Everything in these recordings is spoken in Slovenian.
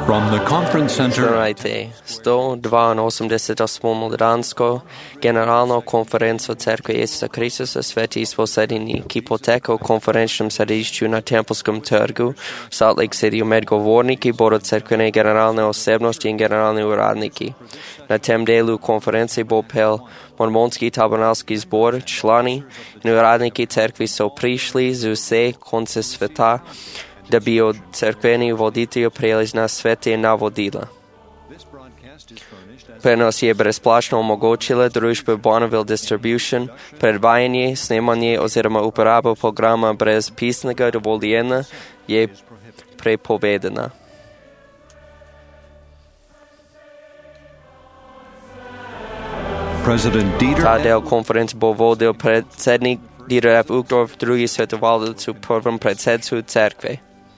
From the conference center, Здравейте! 182 Молданsko Генерална конференция Церкви Иисуса Христа Свети Спасени Кипотека конференчном садищу на Темплском торгу Salt Lake City медговорники борят церквени генеральни осебности и генеральни урадники. На тем делу конференции был пел Мормонский таберналский сбор, члени и урадники церкви со пришли з усе конца света, да би от церквени водителю прелесть на свете наводила. Пренос je brezplačno omogočila družba Bonneville Distribution, predvajanje, snemanje oziroma uporaba programa brez pisnega dovoljenja je prepovedana. Ta del konference bo vodil predsednik Dieter F. Uchtdorf, drugi svetovalec u prvom predsedcu cerkve.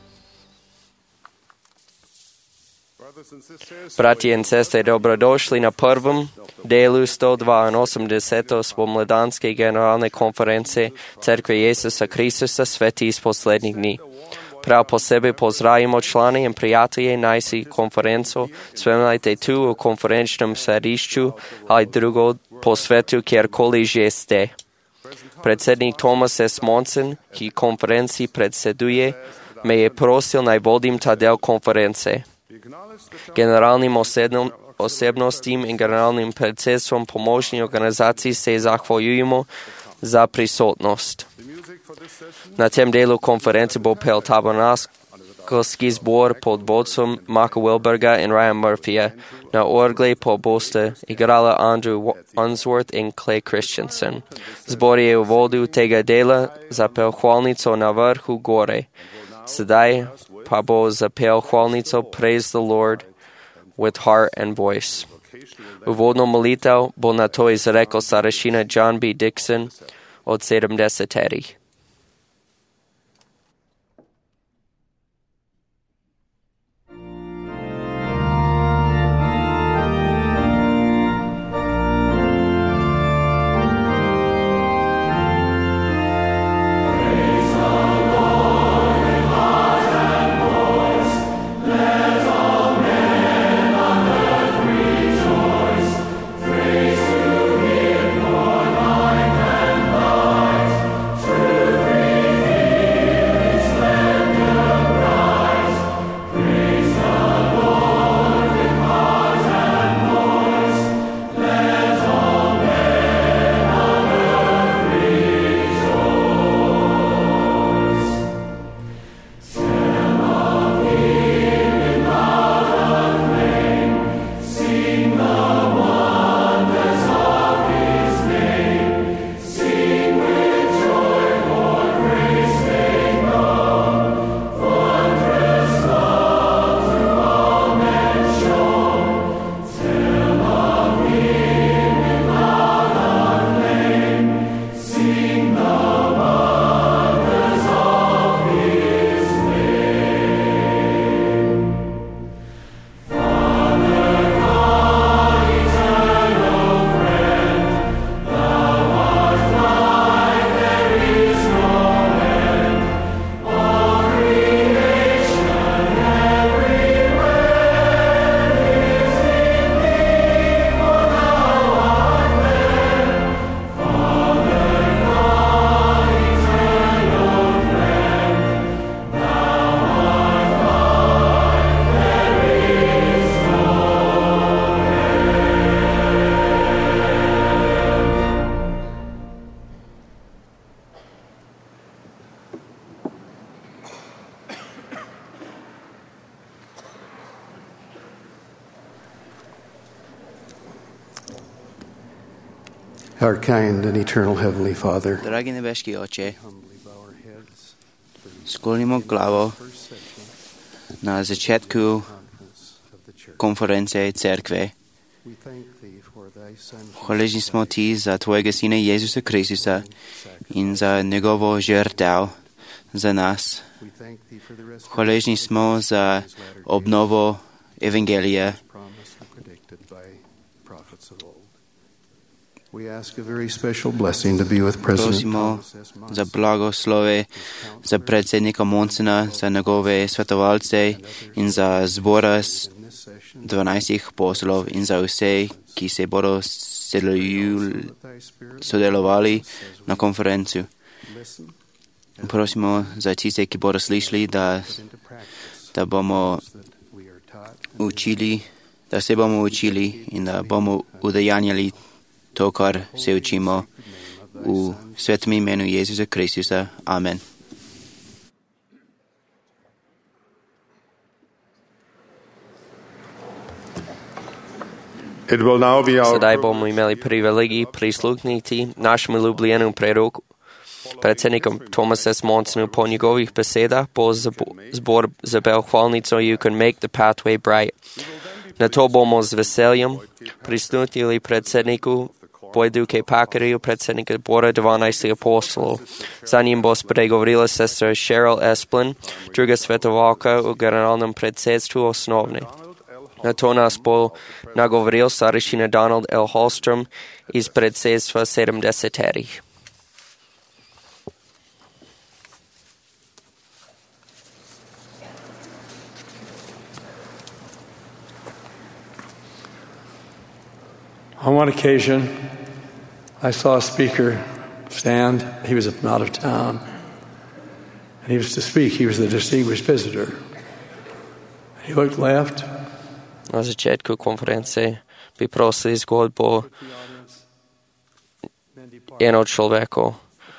Bratia i sestre, dobrodošli na prvom delu 182. Spomladanske generalne konferencije Cerkve Isusa Hristusa Sveti iz poslednjih dni. Prav po sebi pozdravimo člane i prijatelje najsi konferencu, spremljajte tu u konferenčnom središću, ali drugo po svetu kjerkoli jeste. Predsednik Thomas S. Monson, ki konferenciji predseduje, me je prosil naj vodim ta del konference. Generalnim osebnostim i generalnim predsedstvom pomoćnih organizacij se zahvaljujemo za prisutnost. Na tem delu konference bo pel tabernakelski zbor pod vodstvom Marka Wilberga in Ryan Murphyja. Na orgle po boste igrala Andrew Unsworth in Clay Christensen. Zbor je u vodu tega dela zapel hvalnico na vrhu gore. Sedaj pa bo zapel hvalnico Praise the Lord with heart and voice. Uvodno molitev bo na to izrekel starešina John B. Dixon od 70-terih. Our kind and eternal Heavenly Father, Dragi nebeški Oče, sklonimo glavo na začetku konference cerkve. Hvaležni smo Ti za Tvojega Sina Jezusa Kristusa in za njegovo žrtev za nas. Hvaležni smo za obnovo Evangelija We ask a very special blessing to be with President Prosimo Thomas S. za blagoslove za predsednika Monsona, za njegove svetovalce in za zbora 12 poslov in za vse, ki se bodo sodelovali na konferenci. Prosimo za tiste, ki bodo slišali, da bomo učili, da se bomo učili in da bomo udejanjali to, kar se učimo v svetom imenu Jezusa Kristusa. Amen. Sedaj bomo imeli privilegij prisluhniti našemu ljubljenemu preroku, predsednikom Thomas S. Monsonu. Po njegovih besedah bo zbor zabel hvalnico You Can Make the Pathway Bright. Na to bomo z veseljem prisluhnili predsedniku Boyduke Packeriju, predsednika zbora 12 apostolov. Za njim bo spregovorila sestra Cheryl Esplin, druga svetovalka v generalnem predsedstvu osnovne. Na to nas bo nagovoril starešina Donald L. Hallstrom iz predsedstva 70-terih. On one occasion, I saw a speaker stand. He was from out of town, and he was to speak. He was the distinguished visitor. He looked left. Na začetku konference bi prosili zgodbo eno človeko.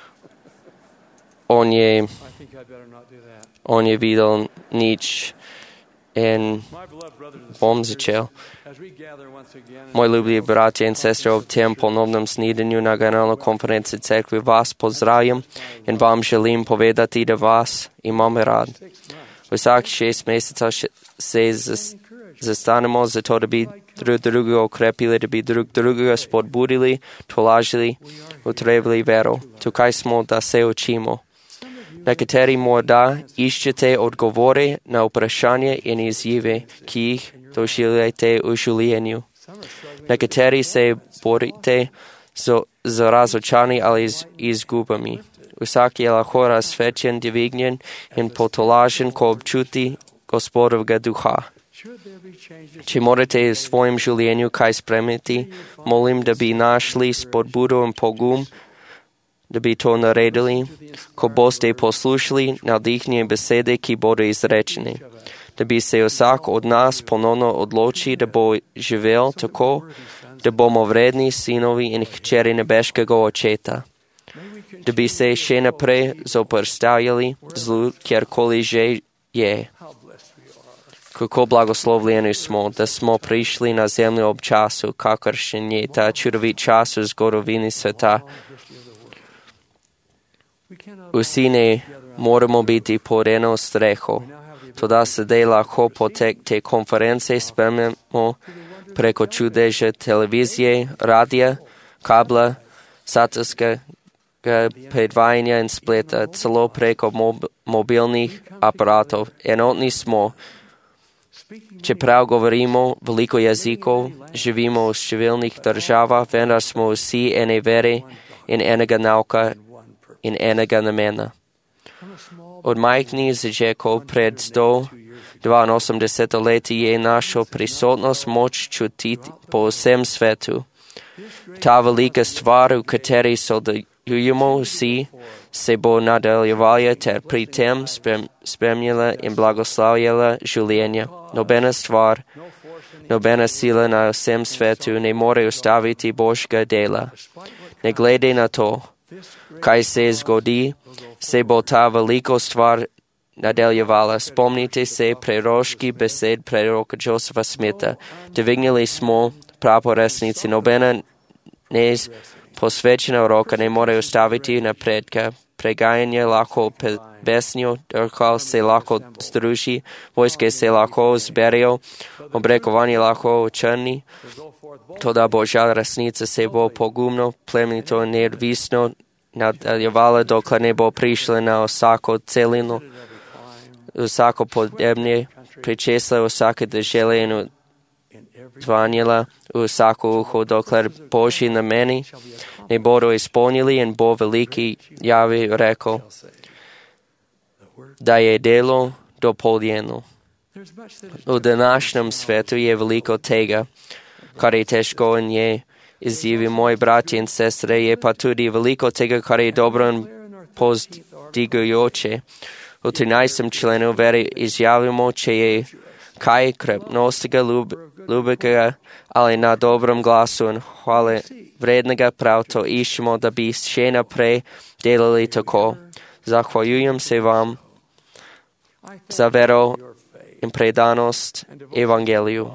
On je videl nič in bom začel. Moji ljubljivi bratje in sestre, ob tem ponovnem snidenju na generalno konferenci cerkvi vas pozdravljam in vam želim povedati, da vas imam rad. Vsak 6 mesecev se zastanemo zato, da bi drug drugega okrepili, da bi drug drugega spodbudili, tolažili, utrebili vero. Tukaj smo, da se učimo. Nekateri morda iščete odgovore na vprašanje in izzive, ki jih doživljate v življenju. Nekateri se borite z razočarani ali z izgubami. Vsak je lahko razsvečen, dvignjen in potolažen, ko občuti Gospodovega duha. Če morate v svojem življenju kaj spremeniti, molim, da bi našli spodbudo in pogum, da bi to naredili, ko boste poslušali navdihnjene besede, ki bodo izrečene. Da bi se vsak od nas ponovno odločil, da bo živel tako, da bomo vredni sinovi in hčeri nebeškega Očeta. Da bi se še naprej zoperstavljali zlu, kjerkoli že je. Kako blagoslovljeni smo, da smo prišli na zemljo ob času, kakršen je ta čudovit čas v zgodovini sveta. Vsi ne moramo biti pod eno streho. Toda sedaj lahko potek te konference spremljamo preko čudeža televizije, radija, kabla, satelitskega predvajanja in spleta, celo preko mobilnih aparatov. Enotni smo. Čeprav govorimo veliko jezikov, živimo v številnih državah, vendar smo vsi ene vere in enega nauka in enega namena. Od majhnih začetkov pred 182 leti je našo prisotnost moč čutiti po vsem svetu. Ta velika stvar, v kateri sodelujemo vsi, se bo nadaljevala ter pri tem spremljala in blagoslavljala življenja. Nobena stvar, nobena sila na vsem svetu ne more ustaviti Božjega dela. Ne glede na to, kaj se zgodi, se bo ta velika stvar nadaljevala. Spomnite se preroški besed preroka Josefa Smitha. Dvignili smo pravo resnici. Nobena posvečena roka ne more ustaviti napredka. Pregajanje lahko pesnjo, drkal se lahko združi, vojske se lahko zberijo, obrekovanje lahko očrni. Toda Božja resnica se bo pogumno, plemenito in neodvisno nadaljevala, dokler ne bo prišla na vsako celino, vsako podnebje, pričesla vsake dežele in zvanjila u svako uho dokler Božji nameni ne bodo ispolnili in bo veliki javi rekao da je delo dopoljeno. U današnjem svetu je veliko tega, kar je teško in je izzivi moji braći in sestre, je pa tudi veliko tega, kar je dobro in pozdigujoče. U 13. členu veri izjavimo, če je kaj krepnostega, ljubega, ali na dobrom glasu in hvale vrednega, prav to iščemo, da bi še naprej delali tako. Zahvaljujem se vam za vero in predanost evangeliju.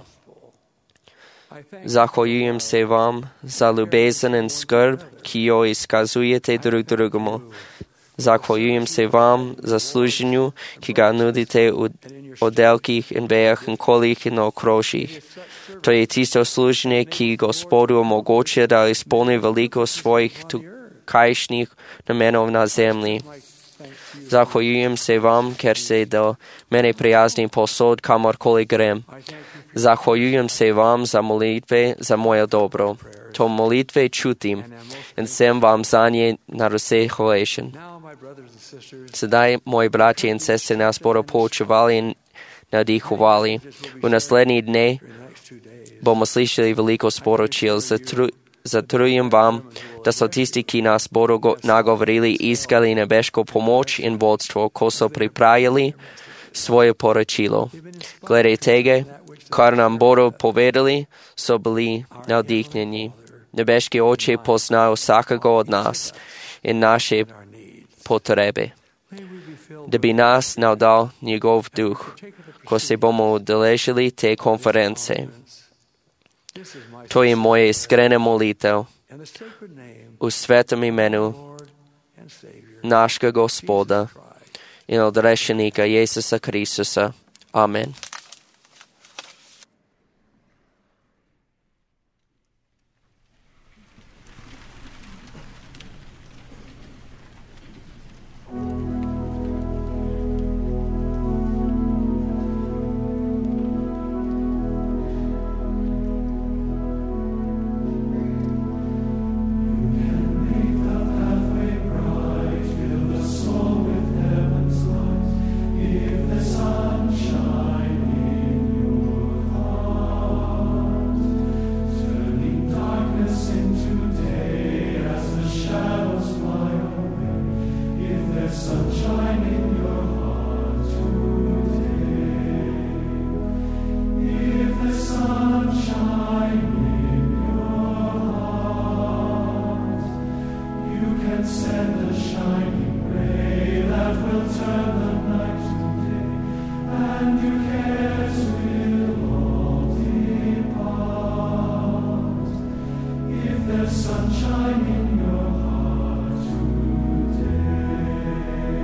Zahvaljujem se vam za ljubezen in skrb, ki jo izkazujete drug drugemu. Zahvaljujem se vam za služenju, ki ga nudite v oddelkih in vejah in kolih in okrožjih. To je tisto služenje, ki Gospodu omogoča, da izpolni veliko svojih tukajšnjih namenov na zemlji. Zahvaljujem se vam, ker ste do mene prijazni posod, kamorkoli grem. Zahvaljujem se vam za molitve za moje dobro. To molitve čutim in sem vam za nje narose hvaležen. Sedaj, moji braći in sestre, nas bodo poučevali in nadihovali. V naslednji dne bomo slišali veliko sporočil. Zatrujem vam, da so tisti, ki nas bodo nagovorili, iskali nebeško pomoč in vodstvo, ko so pripravili svoje poročilo. Glede tega, kar nam bodo povedali, so bili navdihnjeni. Nebeški oče poznajo vsakega od nas in naše potrebe, da bi nas navdal njegov duh, ko se bomo udeležili te konference. To je moja iskrena molitev v svetem imenu našega Gospoda in odrešenika Jezusa Kristusa. Amen. Sunshine in your heart today.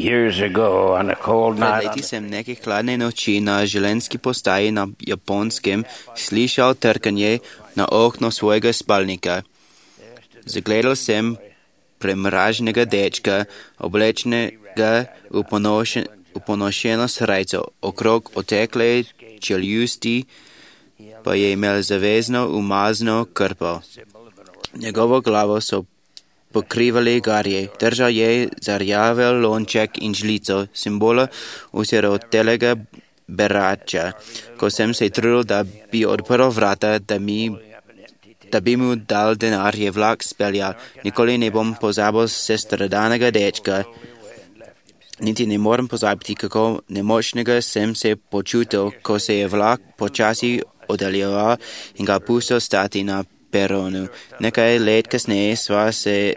years ago on a cold Pred night. leti sem neke hladne noči na železniški postaji na Japonskem slišal trkanje na okno svojega spalnika. Zagledal sem premraženega dečka, oblečenega v ponošeno srajco, okrog otekle čeljusti pa je imel zavezno umazno krpo. Njegovo glavo so pokrivali garje, držal je zarjavel lonček in žlico, simbola usirotelega berača. Ko sem se trudil, da bi odprl vrata, da bi mu dal denar, je vlak speljal. Nikoli ne bom pozabil sestradanega dečka. Niti ne morem pozabiti, kako nemočnega sem se počutil, ko se je vlak počasi oddaljeval in ga pustil stati na peronu. Nekaj let kasneje sva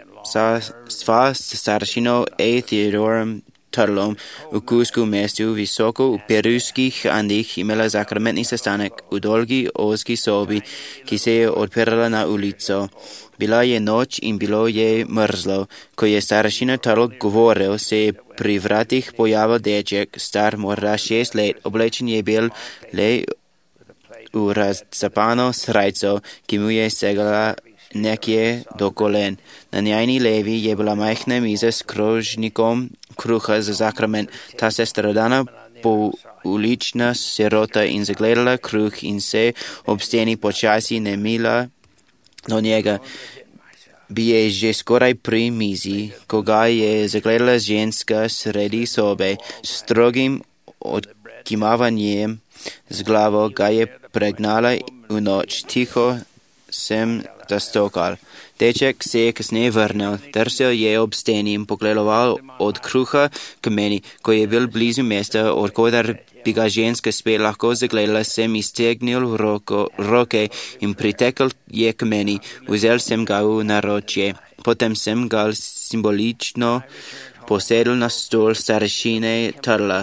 s staršino A. Theodorom Turtlom v Cuscu mestu visoko v peruskih Andih imela sakramentni sestanek v dolgi ozki sobi, ki se je odpirala na ulico. Bila je noč in bilo je mrzlo. Ko je staršina Turtle govoril, se je pri vratih pojavil deček, star morda 6 let, oblečen je bil le v razcapano srajco, ki mu je segala nekje do kolen. Na njeni levi je bila majhna miza s krožnikom kruha za sakrament. Ta sestradana poulična sirota in zagledala kruh in se ob steni počasi nemila do njega. Bi je že skoraj pri mizi, ko ga je zagledala ženska sredi sobe, s strogim odkimavanjem z glavo ga je pregnala v noč. Tiho sem zastokal. Deček se je kasneje vrnil, trsel je ob steni in pogledoval od kruha k meni. Ko je bil blizu mesta, odkodar bi ga ženska spet lahko zagledala, sem iztegnil roke in pritekel je k meni. Vzel sem ga v naročje. Potem sem ga simbolično posedel na stol staršine Turtla.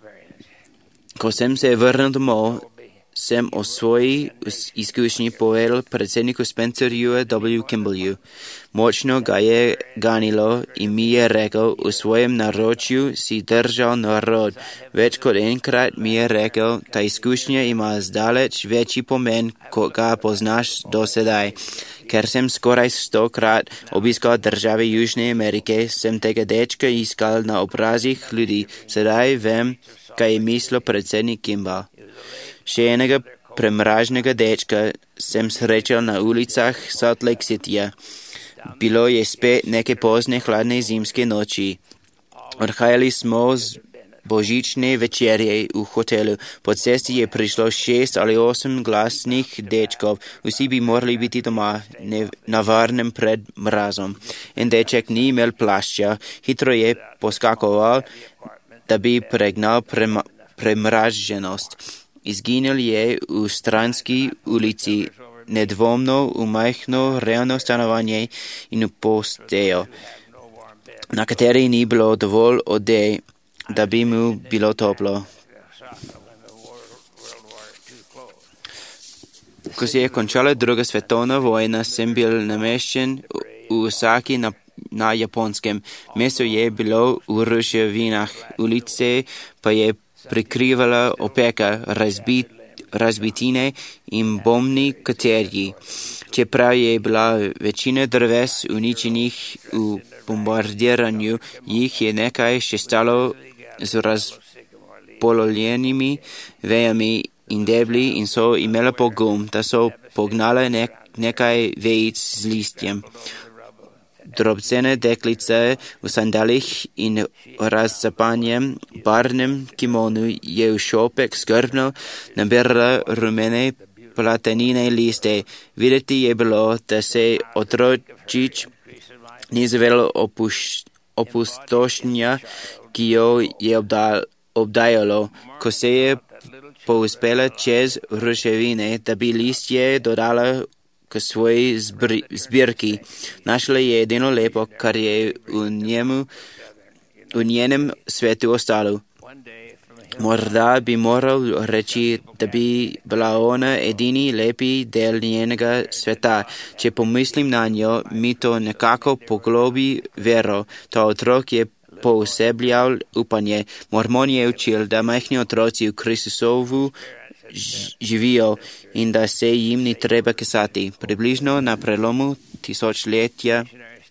Ko sem se vrnil domov, sem o svoji izkušnji povedal predsedniku Spencerju W. Kimballju. Močno ga je ganilo in mi je rekel, v svojem naročju si držal narod. Več kot enkrat mi je rekel, ta izkušnja ima zdaleč večji pomen, kot ga poznaš do sedaj. Ker sem skoraj 100-krat obiskal države Južne Amerike, sem tega dečka iskal na obrazih ljudi. Sedaj vem, kaj je mislil predsednik Kimball. Še enega premraženega dečka sem srečal na ulicah Salt Lake Cityja. Bilo je spet neke pozne hladne zimske noči. Odhajali smo z božične večerje v hotelu. Po cesti je prišlo 6 ali 8 glasnih dečkov. Vsi bi morali biti doma, na varnem pred mrazom. En deček ni imel plašča, hitro je poskakoval, da bi pregnal premraženost. Izginil je v stranski ulici, nedvomno v majhno revno stanovanje in v postejo, na kateri ni bilo dovolj odej, da bi mu bilo toplo. Ko se je končala druga svetovna vojna, sem bil nameščen v Osaki na Japonskem. Mesto je bilo v ruševinah, ulice pa je prikrivala opeka, razbitine in bombni katerji. Čeprav je bila večina dreves uničenih v bombardiranju, jih je nekaj še stalo z razpololjenimi vejami in debli in so imela pogum, da so pognale nekaj vejic z listjem. Drobcene deklice v sandalih in razcapanjem barvnem kimonu je v šopek skrbno nabirala rumene platenine liste. Videti je bilo, da se otročič ni zavedal opustošenja, ki jo je obdajalo, ko se je povzpela čez ruševine, da bi listje dodala k svoji zbirki. Našla je edino lepo, kar je v njenem svetu ostalo. Morda bi moral reči, da bi bila ona edini lepi del njenega sveta. Če pomislim na njo, mi to nekako poglobi vero. Ta otrok je poosebljal upanje. Mormon je učil, da majhni otroci v Kristusovu živijo in da se jim ni treba kesati. Približno na prelomu tisočletja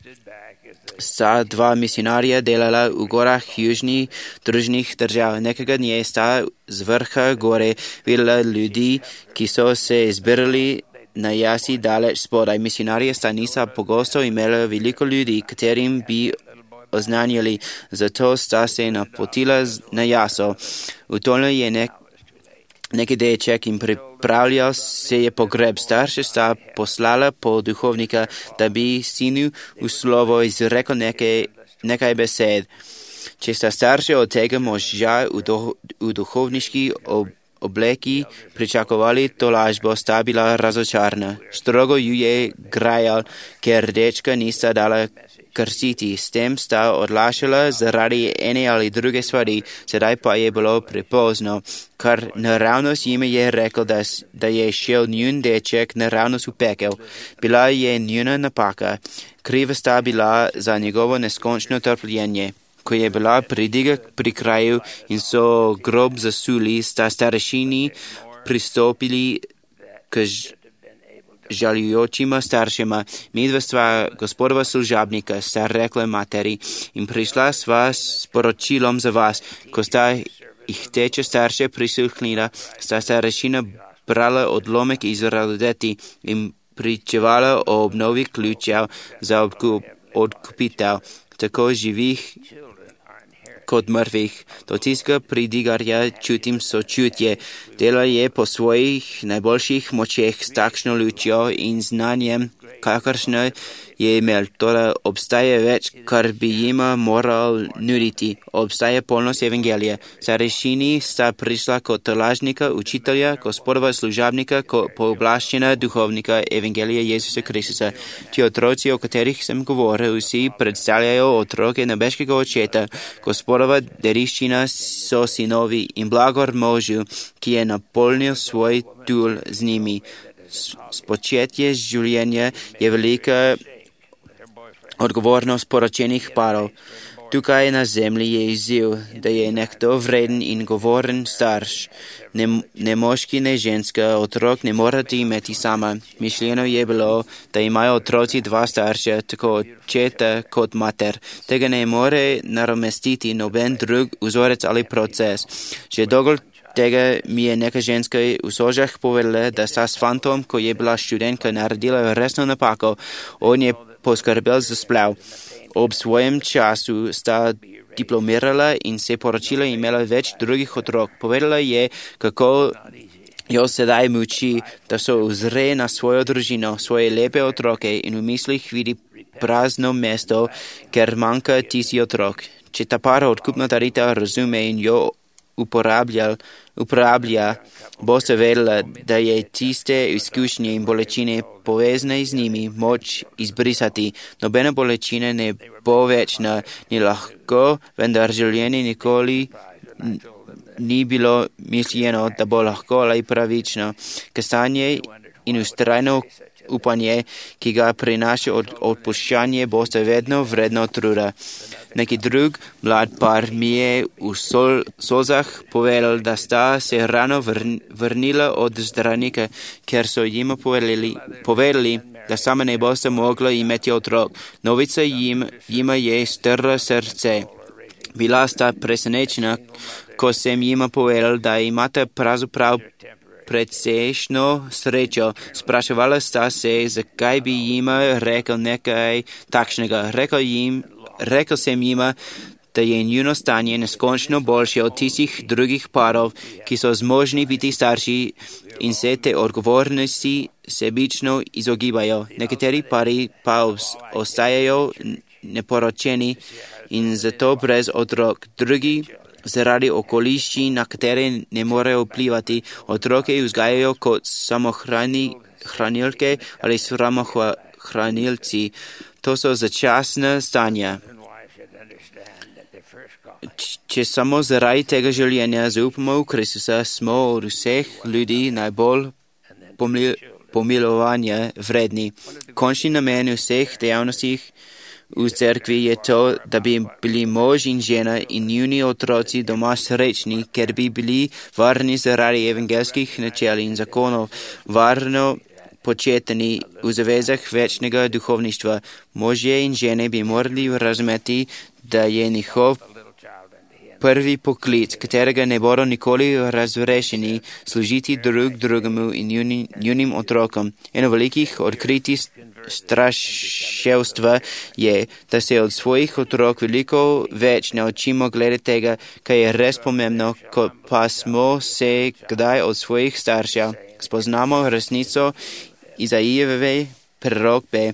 sta dva misionarja delala v gorah južnih družnih držav. Nekega dne sta z vrha gore videla ljudi, ki so se zbirali na jasi daleč spodaj. Misionarje sta nisa pogosto imela veliko ljudi, katerim bi oznanjali, zato sta se napotila na jaso. Utonil je neki deček in pripravljal se je pogreb. Starše sta poslala po duhovnika, da bi sinu v slovo izrekel nekaj besed. Če sta starše od tega moža v duhovniški obleki pričakovali tolažbo, sta bila razočarana. Strogo ju je grajal, ker dečka nista dala krstiti. S tem sta odlašala zaradi ene ali druge stvari, sedaj pa je bilo prepozno, kar naravnost jim je rekel, da je šel njun deček naravnost v pekel. Bila je njuna napaka. Kriva sta bila za njegovo neskončno trpljenje. Ko je bila pridiga pri kraju in so grob zasuli, sta starešini pristopili k žalujočima staršema. Midva sva gospodova služabnika, sta rekla materi, in prišla sva s poročilom za vas. Ko sta jih teče starše prisluhnila, sta starešina brala odlomek iz rodeti in pričevala o obnovi ključev za odkupitev, tako živih kot mrtvih. Do tistega pridigarja čutim sočutje. Dela je po svojih najboljših močeh s takšno lučjo in znanjem, kakršno je imel. Toda obstaja več, kar bi jima moral nuditi. Obstaja polnost evangelija. Starešini sta prišla kot tolažnika, učitelja, gospodova služabnika, kot pooblaščena duhovnika evangelija Jezusa Kristusa. Ti otroci, o katerih sem govoril, vsi predstavljajo otroke nebeškega očeta. Gospodova dediščina so sinovi in blagor možu, ki je napolnil svoj tul z njimi. Spočetje življenja je velika odgovornost poročenih parov. Tukaj na zemlji je izziv, da je nekdo vreden in govoren starš. Ne moški, ne ženska, otrok ne morate imeti sama. Mišljeno je bilo, da imajo otroci dva starša, tako očeta kot mater. Tega ne more nadomestiti noben drug vzorec ali proces. Že dolgo tega mi je neka ženska v Sožah povedala, da sta s fantom, ko je bila študentka, naredila resno napako. On je poskrbel za splav. Ob svojem času sta diplomirala in se poročila in imela več drugih otrok. Povedala je, kako jo sedaj muči, da so ozre na svojo družino, svoje lepe otroke in v mislih vidi prazno mesto, ker manjka tisti otrok. Če ta para odkupna darita razume in jo uporablja, boste vedela, da je tiste izkušnje in bolečine povezane z njimi moč izbrisati. Nobena bolečina ne bo večna, ni lahko, vendar življenje nikoli ni bilo mišljeno, da bo lahko ali pravično. Kastanje in ustrajno upanje, ki ga prinaša odpuščanje, boste vedno vredno truda. Neki drug mlad par mi je v solzah povedal, da sta se rano vrnila od zdravnika, ker so jima povedali, da sama ne boste mogla imeti otrok. Novica jima je strla srce. Bila sta presenečena, ko sem jima povedal, da imate pravzaprav predsejšno srečo. Spraševala sta se, zakaj bi jima rekel nekaj takšnega. Rekel sem jima, da je njuno stanje neskončno boljše od tistih drugih parov, ki so zmožni biti starši in se te odgovornosti sebično izogibajo. Nekateri pari pa ostajajo neporočeni in zato brez otrok. Drugi zaradi okoliščin, na katere ne morejo vplivati. Otroke vzgajajo kot samohranilke ali samohranilci. To so začasna stanja. Če samo zaradi tega življenja zaupamo v Kristusa, smo od vseh ljudi najbolj pomilovanja vredni. Končni namen vseh dejavnosti u crkvi je to, da bi bili mož in žena in njuni otroci doma srečni, ker bi bili varni zaradi evangelskih načel in zakonov, varno početeni v zavezah večnega duhovništva. Možje in žene bi morali razumeti, da je njihov prvi poklic, katerega ne bodo nikoli razrešeni, služiti drug drugemu in njunim otrokom. Eno velikih odkritij straševstva je, da se od svojih otrok veliko več naučimo glede tega, kaj je res pomembno, kot pa smo se kdaj od svojih staršev. Spoznamo resnico Izaijeve prerokbe,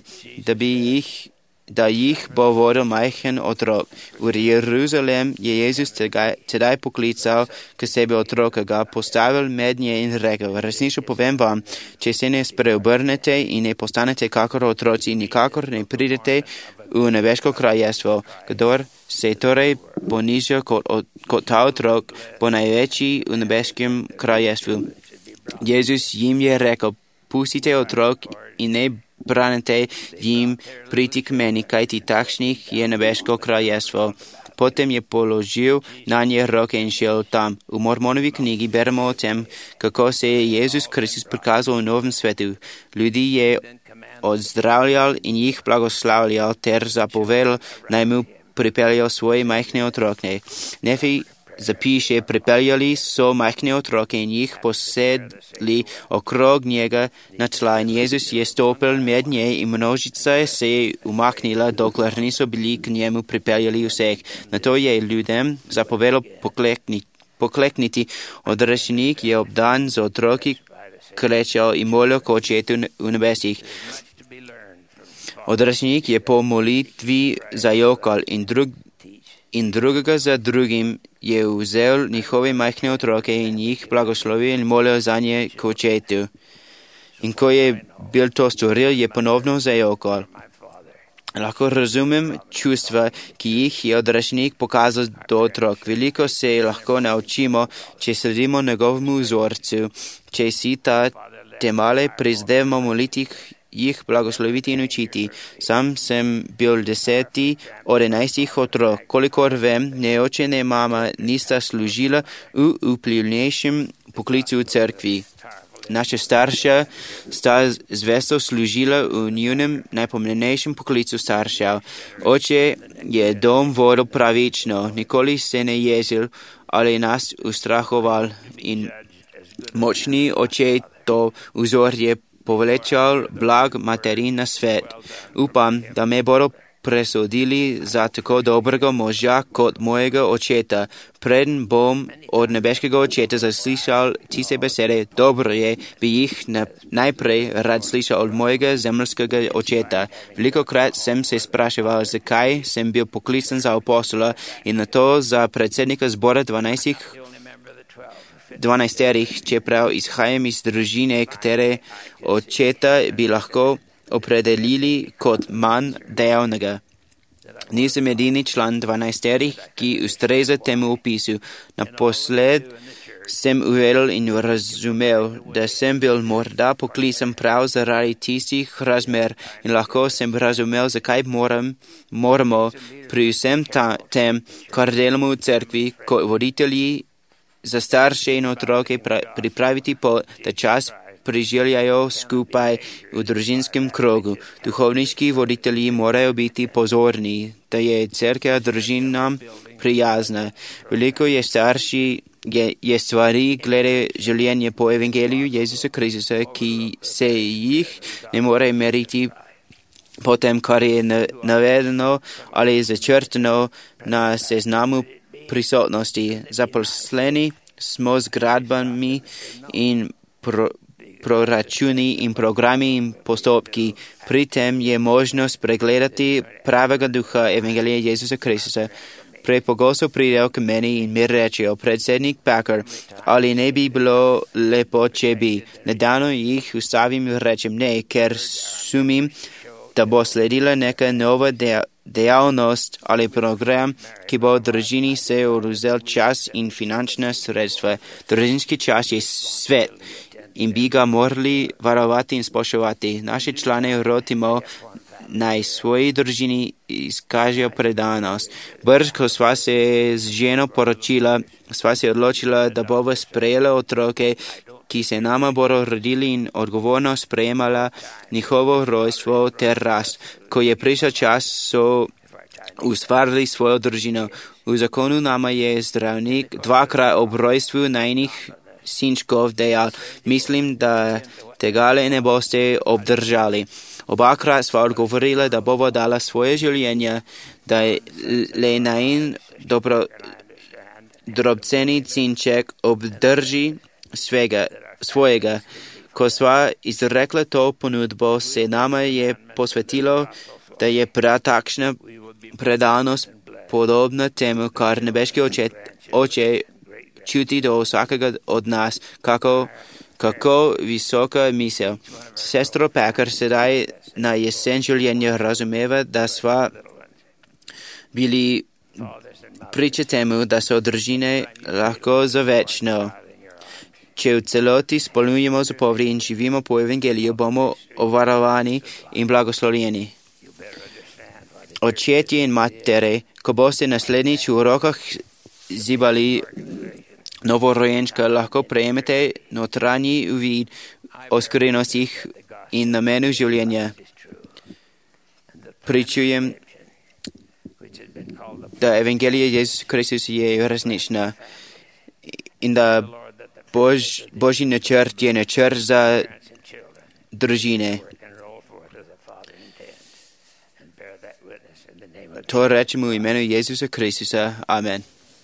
da jih bo vodil majhen otrok. V Jeruzalem je Jezus tedaj poklical k sebi otroka, ga postavil med nje in rekel: resnično povem vam, če se ne spreobrnete in ne postanete kakor otroci, nikakor ne pridete v nebeško kraljestvo. Kdor se torej poniža kot ta otrok, bo največji v nebeškem kraljestvu. Jezus jim je rekel: pustite otrok in ne branite jim priti k meni, kajti takšnih je nebeško kraljestvo. Potem je položil na nje roke in šel tam. V Mormonovi knjigi beremo o tem, kako se je Jezus Kristus prikazal v novem svetu. Ljudi je odzdravljal in jih blagoslavljal ter zapovedal, naj mu pripeljajo svoje majhne otroke. Nefi zapiše: pripeljali so majhne otroke in jih posedli okrog njega na tla, in Jezus je stopil med nje in množica se je umaknila, dokler niso bili k njemu pripeljali vseh. Nato je ljudem zapovedal poklekniti. Odrešenik je obdan z otroki klečal in molil k Očetu v nebesih. Odrešenik je po molitvi zajokal in drugega za drugim je vzel njihove majhne otroke in jih blagoslovil in molil za nje k Očetu. In ko je bil to storil, je ponovno zajokal. Lahko razumem čustva, ki jih je odrešenik pokazal do otrok. Veliko se lahko naučimo, če sledimo njegovemu vzorcu. Če si te male prizadevamo moliti, jih blagosloviti in učiti. Sam sem bil 10 od 11 otrok. Kolikor vem, ne oče ne mama nista služila v vplivnejšem poklicu v cerkvi. Naša starša sta zvesto služila v njunem najpomembnejšem poklicu staršev. Oče je dom vodil pravično, nikoli se ne jezil ali nas ustrahoval, in močni oče to vzor je povlečal blag materin na svet. Upam, da me bodo presodili za tako dobrega moža kot mojega očeta. Preden bom od nebeškega očeta zaslišal tiste besede, dobro je, bi jih najprej rad slišal od mojega zemljskega očeta. Velikokrat sem se spraševal, zakaj sem bil poklican za apostola in na to za predsednika zbora 12, čeprav izhajam iz družine, katere očeta bi lahko opredelili kot manj dejavnega. Nisem edini član 12, ki ustreza temu opisu. Naposled sem uvedel in razumel, da sem bil morda poklican prav zaradi tistih razmer, in lahko sem razumel, zakaj moramo pri vsem tem, kar delamo v cerkvi, kot voditelji za starše in otroke pripraviti pot, da čas preživljajo skupaj v družinskem krogu. Duhovniški voditelji morajo biti pozorni, da je cerkev družinam prijazna. Veliko je stvari glede življenja po evangeliju Jezusa Kristusa, ki se jih ne more meriti po tem, kar je navedeno ali začrtano na seznamu prisotnosti. Zaposleni smo z gradbami in proračuni in programi in postopki. Pri tem je možnost pregledati pravega duha evangelija Jezusa Kristusa. Prepogosto pridejo k meni in mi rečejo: predsednik Packer, ali ne bi bilo lepo, če bi. Nedavno jih ustavim in rečem ne, ker sumim, da bo sledila neka nova dejavnost ali program, ki bo družini se vzel čas in finančna sredstva. Družinski čas je svet in bi ga morali varovati in spoštovati. Naše člane rotimo, naj svoji družini izkažejo predanost. Brž, ko sva se z ženo poročila, sva se odločila, da bova sprejela otroke, ki se nama bodo rodili in odgovorno sprejemala njihovo rojstvo ter rast. Ko je prišel čas, so ustvarili svojo družino. V zakonu nama je zdravnik dvakrat ob rojstvu najnih sinčkov dejal: mislim, da tegale ne boste obdržali. Obakrat sva odgovorila, da bova dala svoje življenje, da je le najin drobceni sinček obdrži svojega. Ko sva izrekla to ponudbo, se nama je posvetilo, da je takšna predanost podobna temu, kar nebeški oče čuti do vsakega od nas, kako visoka misel. Sestro Packer sedaj na jesen življenja razumeva, da sva bili priče temu, da so družine lahko za večno. Če v celoti spolnjujemo zapovedi in živimo po evangeliju, bomo obvarovani in blagoslovljeni. Očetje in matere, ko boste naslednjič v rokah zibali novorojenčka, lahko prejmete notranji uvid o skrivnostih in namenu življenja. Pričujem, da evangelija Jezus Kristus je resnična in da Božji načrt je načrt za družine. To rečemo v imenu Jezusa Kristusa. Amen.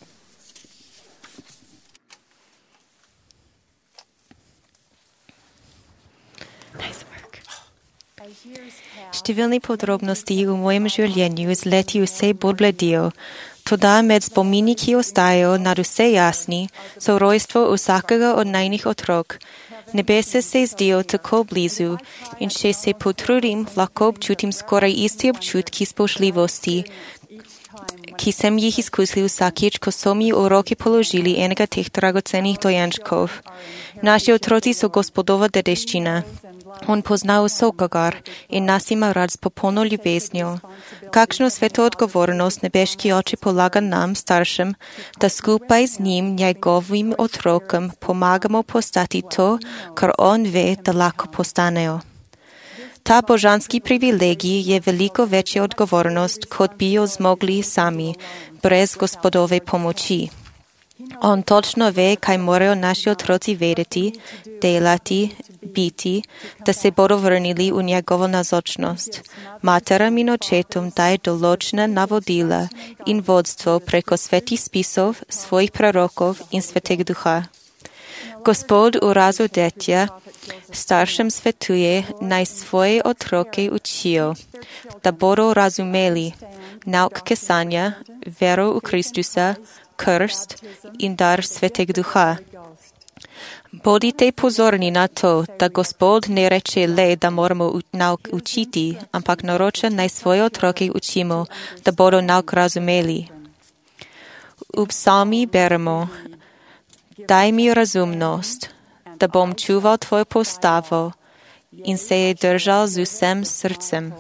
Številne podrobnosti v mojem življenju z leti vse bolj bledijo. Toda med spomini, ki ostajajo nad vse jasni, so rojstvo vsakega od najnih otrok. Nebesa se zdijo tako blizu in če se potrudim, lahko občutim skoraj isti občutki spoštljivosti, ki sem jih izkusil vsakič, ko so mi v roki položili enega teh dragocenih dojenčkov. Naši otroci so Gospodova dedeščina. On pozna vsakogar in nas ima rad s popolno ljubeznijo. Kakšno sveto odgovornost nebeški oče polaga nam, staršem, da skupaj z njim, njegovim otrokom, pomagamo postati to, kar on ve, da lahko postanejo. Ta božanski privilegij je veliko večja odgovornost, kot bi jo zmogli sami, brez Gospodove pomoči. On točno ve, kaj morajo naši otroci vedeti, delati, biti, da se bodo vrnili v njegovo nazočnost. Materam in očetom daje določena navodila in vodstvo preko svetih spisov, svojih prorokov in svetega duha. Gospod v razu detja staršem svetuje, naj svoje otroke učijo, da bodo razumeli nauk kesanja, vero v Kristusa, krst in dar svetega duha. Bodite pozorni na to, da Gospod ne reče le, da moramo nauk učiti, ampak naroča, naj svoje otroke učimo, da bodo nauk razumeli. V psalmi beremo: daj mi razumnost, da bom čuval tvojo postavo in se je držal z vsem srcem.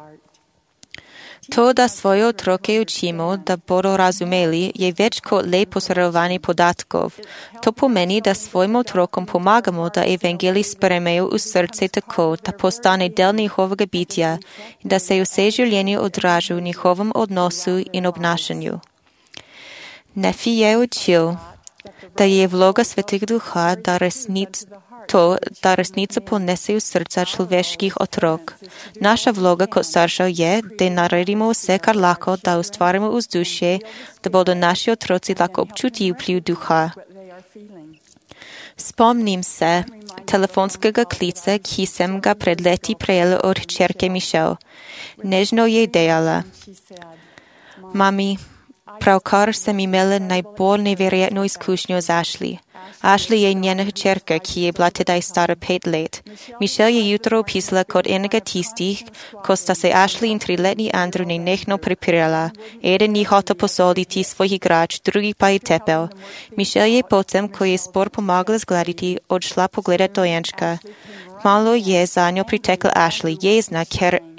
To, da svoje otroke učimo, da bodo razumeli, je več kot le posredovanje podatkov. To pomeni, da svojim otrokom pomagamo, da evangelij sprejmejo v srce tako, da postane del njihovega bitja in da se vse življenje odraža v njihovem odnosu in obnašanju. Nefi je učil, da je vloga svetega duha, da resnico ponese v srca človeških otrok. Naša vloga kot staršev je, da naredimo vse, kar lahko, da ustvarimo vzdušje, da bodo naši otroci lahko občutili vpliv duha. Spomnim se telefonskega klica, ki sem ga pred leti prejela od hčerke Michelle. Nežno je dejala: mami, pravkar sem imela najbolj neverjetno izkušnjo z Ashley. Ashley je njena hčerka, ki je bila tedaj stara 5 let. Michelle je jutro opisala kot enega tistih, ko sta se Ashley in 3-letni Andrew nenehno prepirala. Eden ni hotel posoditi svojih igrač, drugi pa je tepel. Michelle je potem, ko je spor pomagala zgladiti, odšla pogledat dojenčka. Kmalu je za njo pritekla Ashley, jezna, ker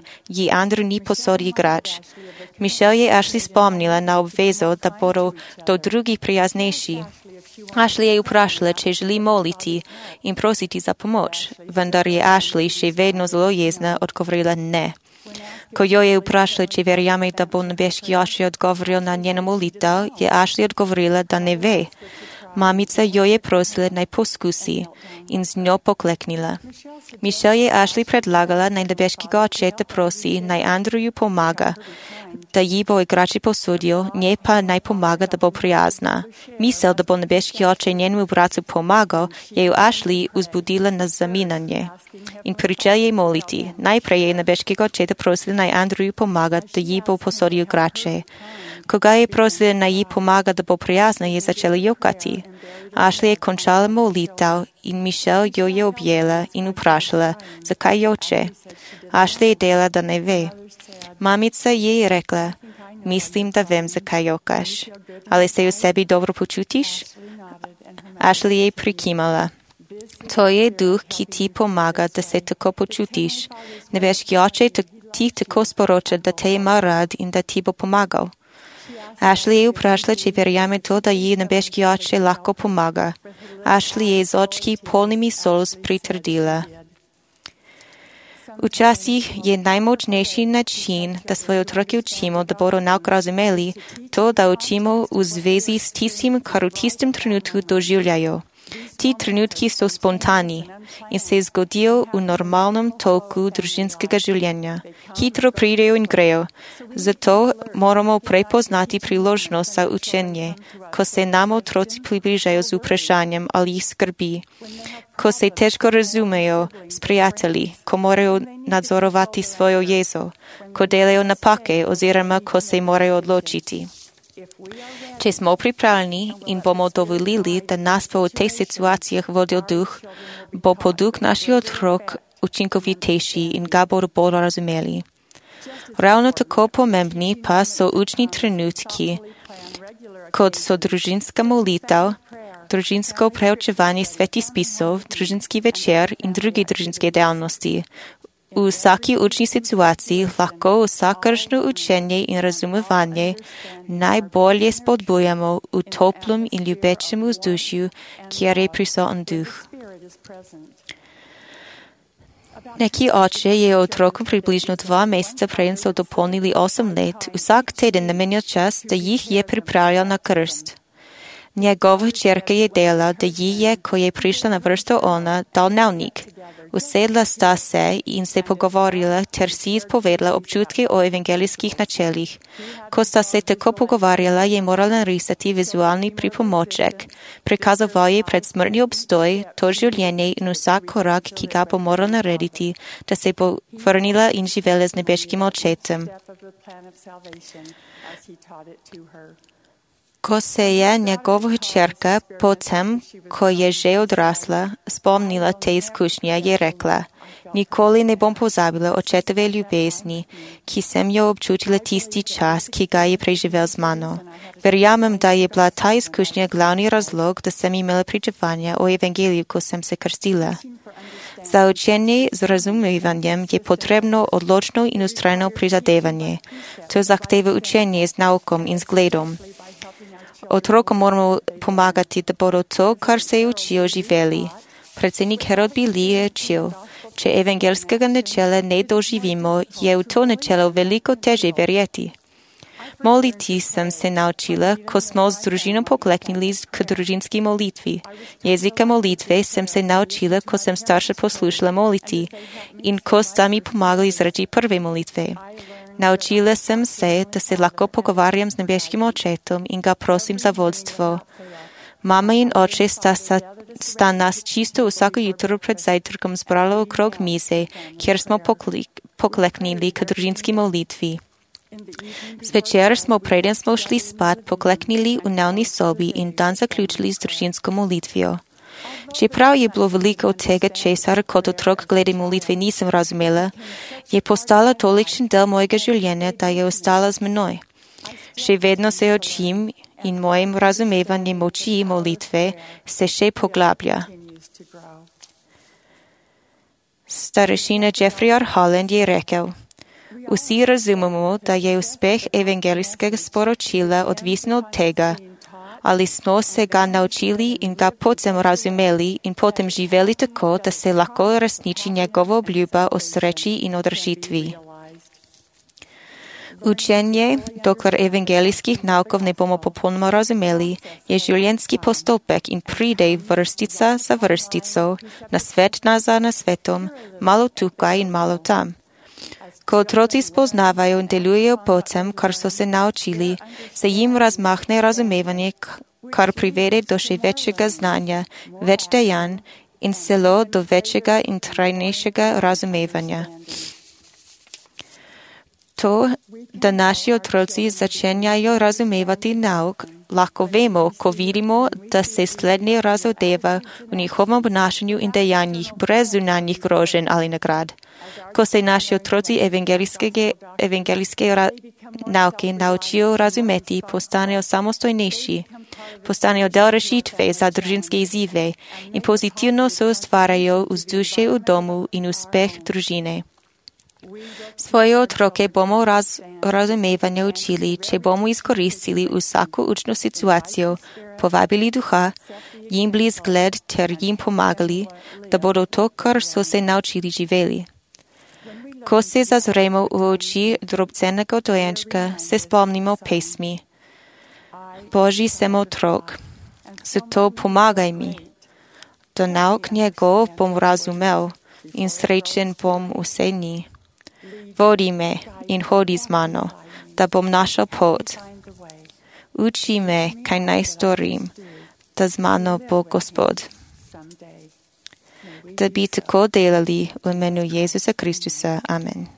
ji Andrew ni posodi igrać. Michelle je Ashley spomnila na obvezo, da bodo do drugih prijaznejši. Ashley je vprašala, če želi moliti in prositi za pomoč, vendar je Ashley še vedno zelo jezna odgovorila ne. Ko jo je vprašala, če verjame, da bo nebeški oče odgovoril na njeno molitev, je Ashley odgovorila, da ne ve. Mamica jo je prosila, naj poskusi in z njo pokleknila. Michelle je Ashley predlagala, naj nebeškega očeta prosi, naj Andrewu pomaga, da ji bo igrači posodil, nje pa naj pomaga, da bo prijazna. Misel, da bo nebeški oče njenemu bratu pomagal, je v Ashley vzbudila na zaminanje in pričela je moliti. Najprej je nebeškega očeta prosila, naj Andrewu pomaga, da ji bo posodil igrače. Ko ga je prosila, naj ji pomaga, da bo prijazna, je začela jokati. Ashley je končala molitev in Michelle jo je objela in vprašala, zakaj joče. Ashley je dela, da ne ve. Mamica je rekla, mislim, da vem, zakaj jokaš. Ali se v sebi dobro počutiš? Ashley je prikimala. To je duh, ki ti pomaga, da se tako počutiš. Nebeški oče ti tako sporoča, da te ima rad in da ti bo pomagal. Ashley je vprašala, če verjame to, da ji nebeški oče lahko pomaga. Ashley je z očki polnimi solz pritrdila. Včasih je najmočnejši način, da svoje otroke učimo, da bodo nauk razumeli, to, da učimo v zvezi s tistim, kar v tistem trenutku doživljajo. Ti trenutki so spontani in se zgodijo v normalnem toku družinskega življenja. Hitro pridejo in grejo. Zato moramo prepoznati priložnost za učenje, ko se nam otroci približajo z vprašanjem ali jih skrbi, ko se težko razumejo s prijatelji, ko morajo nadzorovati svojo jezo, ko delajo napake oziroma ko se morajo odločiti. Če smo pripravljeni in bomo dovolili, da nas bo v teh situacijah vodil duh, bo poduk naših otrok učinkovitejši in ga bodo bolj razumeli. Ravno tako pomembni pa so učni trenutki, kot so družinska molitev, družinsko preučevanje svetih spisov, družinski večer in druge družinske dejavnosti. V vsaki učni situaciji lahko vsakršno učenje in razumevanje najbolje spodbujamo v toplem in ljubečem vzdušju, kjer je prisoten duh. Neki oče je otrokom približno 2 meseca preden so dopolnili 8 let, vsak teden namenil čas, da jih je pripravljal na krst. Njegova hčerka je dela, da ji je, ko je prišla na vrsto ona, dal dnevnik. Usedla sta se in se pogovorila ter si izpovedala občutke o evangelijskih načelih. Ko sta se tako pogovarjala, je morala narisati vizualni pripomoček. Prikazoval je pred smrtni obstoj, to življenje in vsak korak, ki ga bo morala narediti, da se bo vrnila in živela z nebeškim očetem. Ko se je njegova hčerka, potem, ko je že odrasla, spomnila te izkušnje, je rekla, nikoli ne bom pozabila očetove ljubezni, ki sem jo občutila tisti čas, ki ga je preživel z mano. Verjamem, da je bila ta izkušnja glavni razlog, da sem imela pričevanja o evangeliju, ko sem se krstila. Za učenje z razumevanjem je potrebno odločno in ustrajno prizadevanje. To zahteva učenje z naukom in zgledom. Otrokom moramo pomagati, da bodo to, kar se učijo, živeli. Predsednik Herod Billy je učil, če evangelskega načela ne doživimo, je v to načelo veliko teže verjeti. Moliti sem se naučila, ko smo z družino pokleknili k družinski molitvi. Jezika molitve sem se naučila, ko sem starša poslušala moliti in ko sta mi pomagali izreči prve molitve. Naučila sem se, da se lahko pogovarjam z nebeškim očetom in ga prosim za vodstvo. Mama in oče sta nas čisto vsako jutro pred zajtrkom zbrala okrog mize, kjer smo pokleknili k družinski molitvi. Zvečer smo, preden smo šli spat, pokleknili v dnevni sobi in dan zaključili z družinsko molitvijo. Čeprav je bilo veliko od tega, česar kot otrok glede molitve nisem razumela, je postala tolikšen del mojega življenja, da je ostala z menoj. Še vedno se učim in mojem razumevanje moči molitve se še poglablja. Starešina Jeffrey R. Holland je rekel, Усі розуміємо, да є успіх евангельського спорочила odvisno od tega, ali smo se ga naučili in ga potem razumeli in potem živeli tako, da se lahko resniči njegova obljuba o sreči in odrešitvi. Učenje, dokler evangelijskih naukov ne bomo popolnoma razumeli, je življenjski postopek in pride vrstica za vrstico, na svet nazad na svetom, malo tukaj in malo tam. Ko otroci spoznavajo in delujejo po tem, kar so se naučili, se jim razmahne razumevanje, kar privede do še večjega znanja, več dejanj in celo do večjega in trajnejšega razumevanja. To, da naši otroci začenjajo razumevati nauk, lahko vemo, ko vidimo, da se slednje razodeva v njihovem obnašanju in dejanjih brez zunanjih groženj ali nagrad. Ko se naši otroci evangelijske nauke naučijo razumeti, postanejo samostojnejši, postanejo del rešitve za družinske izzive in pozitivno soustvarjajo vzdušje v domu in uspeh družine. Svoje otroke bomo razumevanja učili, če bomo izkoristili vsako učno situacijo, povabili duha, jim bili zgled ter jim pomagali, da bodo to, kar so se naučili, živeli. Ko se zazremo v oči drobcenega dojenčka, se spomnimo pesmi. Božji sem otrok, zato pomagaj mi, da nauk njegov bom razumel in srečen bom vse dni. Vodi me in hodi z mano, da bom našel pot. Uči me, kaj naj storim, da z mano bo Gospod. Da bi tako delali v imenu Jezusa Kristusa. Amen.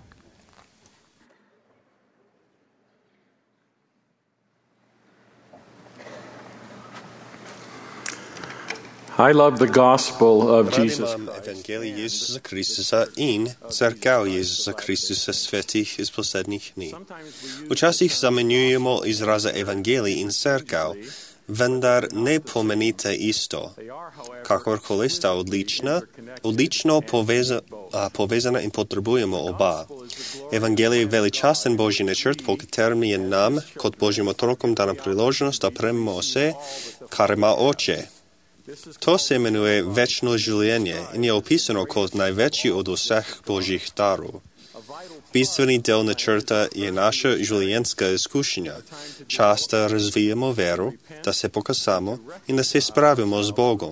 I love the gospel of Rad Jesus. imam Evangelij Jezusa Kristusa in crkav Jezusa Kristusa svetih iz poslednjih dni. Včasih zamenjujemo izraze Evangelij in crkav, vendar ne pomenite isto. Kakorkoli sta odlično povezana in potrebujemo oba. Evangelij je veličasten Božji načrt, po katerem je nam, kot Božjim otrokom, dana priložnost, da prejmemo vse, kar ima Oče. To se imenuje večno življenje in je opisano kot največji od vseh Božjih darov. Bistveni del načrta je naša življenjska izkušnja, čas, da razvijemo vero, da se pokasamo in da se spravimo z Bogom.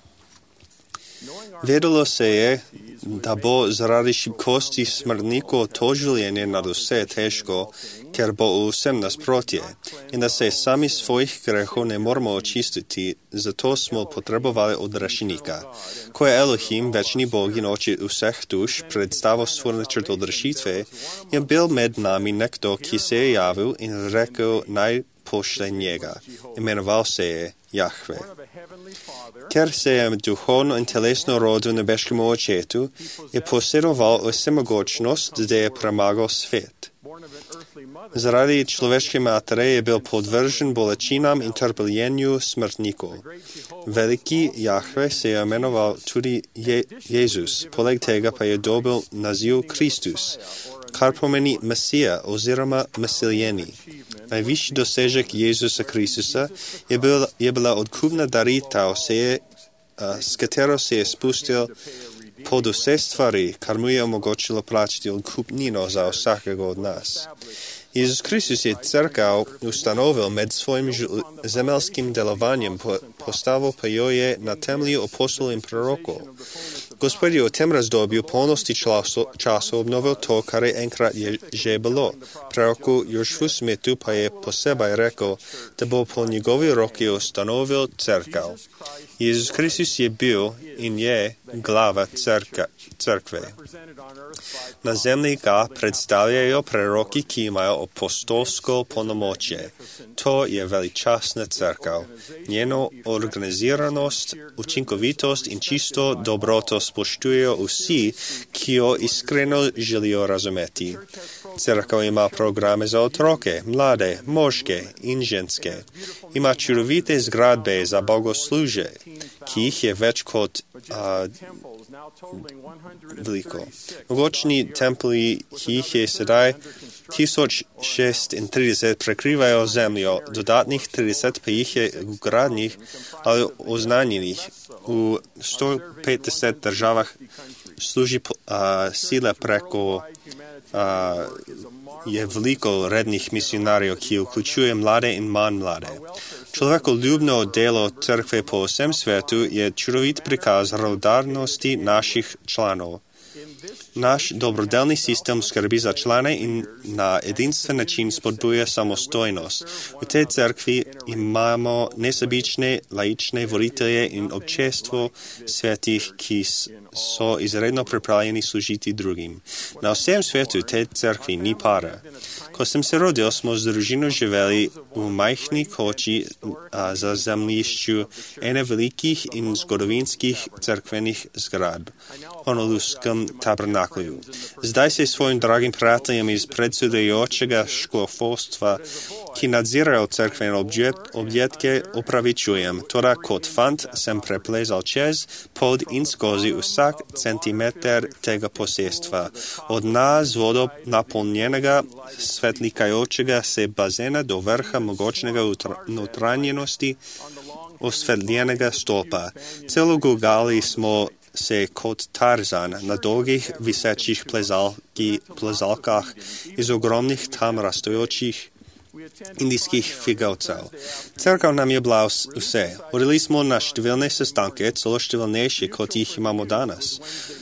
Vedelo se je, da bo zaradi šibkosti smrtnikov to življenje nadvse težko, ker bo vsem nasprotje, in da se sami svojih grehov ne moramo očistiti, zato smo potrebovali odrešenika. Ko je Elohim, večni Bog in oče vseh duš, predstavil svoj načrt odrešitve, je bil med nami nekdo, ki se je javil in rekel naj pošlje njega. Imenoval se je Jahve. Ker se je duhovno in telesno rodil nebeškemu očetu, je posedoval vsemogočnost, da je premagal svet. Zaradi človeške matere je bil podvržen bolečinam in trpljenju smrtnikov. Veliki Jahve se je imenoval tudi Jezus, poleg tega pa je dobil naziv Kristus, kar pomeni Mesija oziroma Mesiljeni. Najvišji dosežek Jezusa Kristusa je bila odkupna daritev, s katero se je spustil pod vse stvari, kar mu je omogočilo plačati odkupnino za vsakega od nas. Jezus Kristus je crkav ustanovil med svojim zemeljskim delovanjem, postavil pa jo je na temelju apostolov in prorokov. Gospod je v tem razdobju polnosti času obnovil to, kar je enkrat že bilo. Proroku Jožefu Smitu pa je posebej rekel, da bo po njegovi roki ustanovil crkav. Jezus Kristus je bil in je glava crkve. Na zemlji ga predstavljajo proroki, ki imajo apostolsko polnomočje. To je veličastna crkav. Njeno organiziranost, učinkovitost in čisto dobroto spoštujejo vsi, ki jo iskreno želijo razumeti. Crkav ima programe za otroke, mlade, moške in ženske. Ima čudovite zgradbe za bogoslužje, ki jih je več kot veliko. Mogočni templji, ki jih je sedaj 1036 prekrivajo zemljo, dodatnih 30 pa jih je ugradnjenih ali oznanjenih. V 150 državah služi sile preko je veliko rednih misionarjev, ki vključuje mlade in manj mlade. Človekoljubno delo crkve po vsem svetu je čudovit prikaz radodarnosti naših članov. Naš dobrodelni sistem skrbi za člane in na edinstven način spodbuja samostojnost. V tej cerkvi imamo nesebične laične voditelje in občestvo svetih, ki so izredno pripravljeni služiti drugim. Na vsem svetu tej cerkvi ni para. Ko sem se rodil, smo z družino živeli v majhni koči za zemljišču ene velikih in zgodovinskih cerkvenih zgradb, honoluskem tabernaklju. Zdaj se svojim dragim prijateljem iz predsedujočega škofovstva, ki nadzirajo cerkvene objetke, opravičujem. Toda kot fant sem preplezal čez, pod in skozi vsak centimeter tega posestva. Od dna z vodo napolnjenega svetlikajočega se bazena do vrha mogočnega notranjenosti osvetljenega stopa. Celo gugali smo se kot Tarzan na dolgih visečih plezalkah iz ogromnih tam rastojočih indijskih figavcev. Cerkev nam je bila vse. Hodili smo na številne sestanke, celo številnejše, kot jih imamo danes.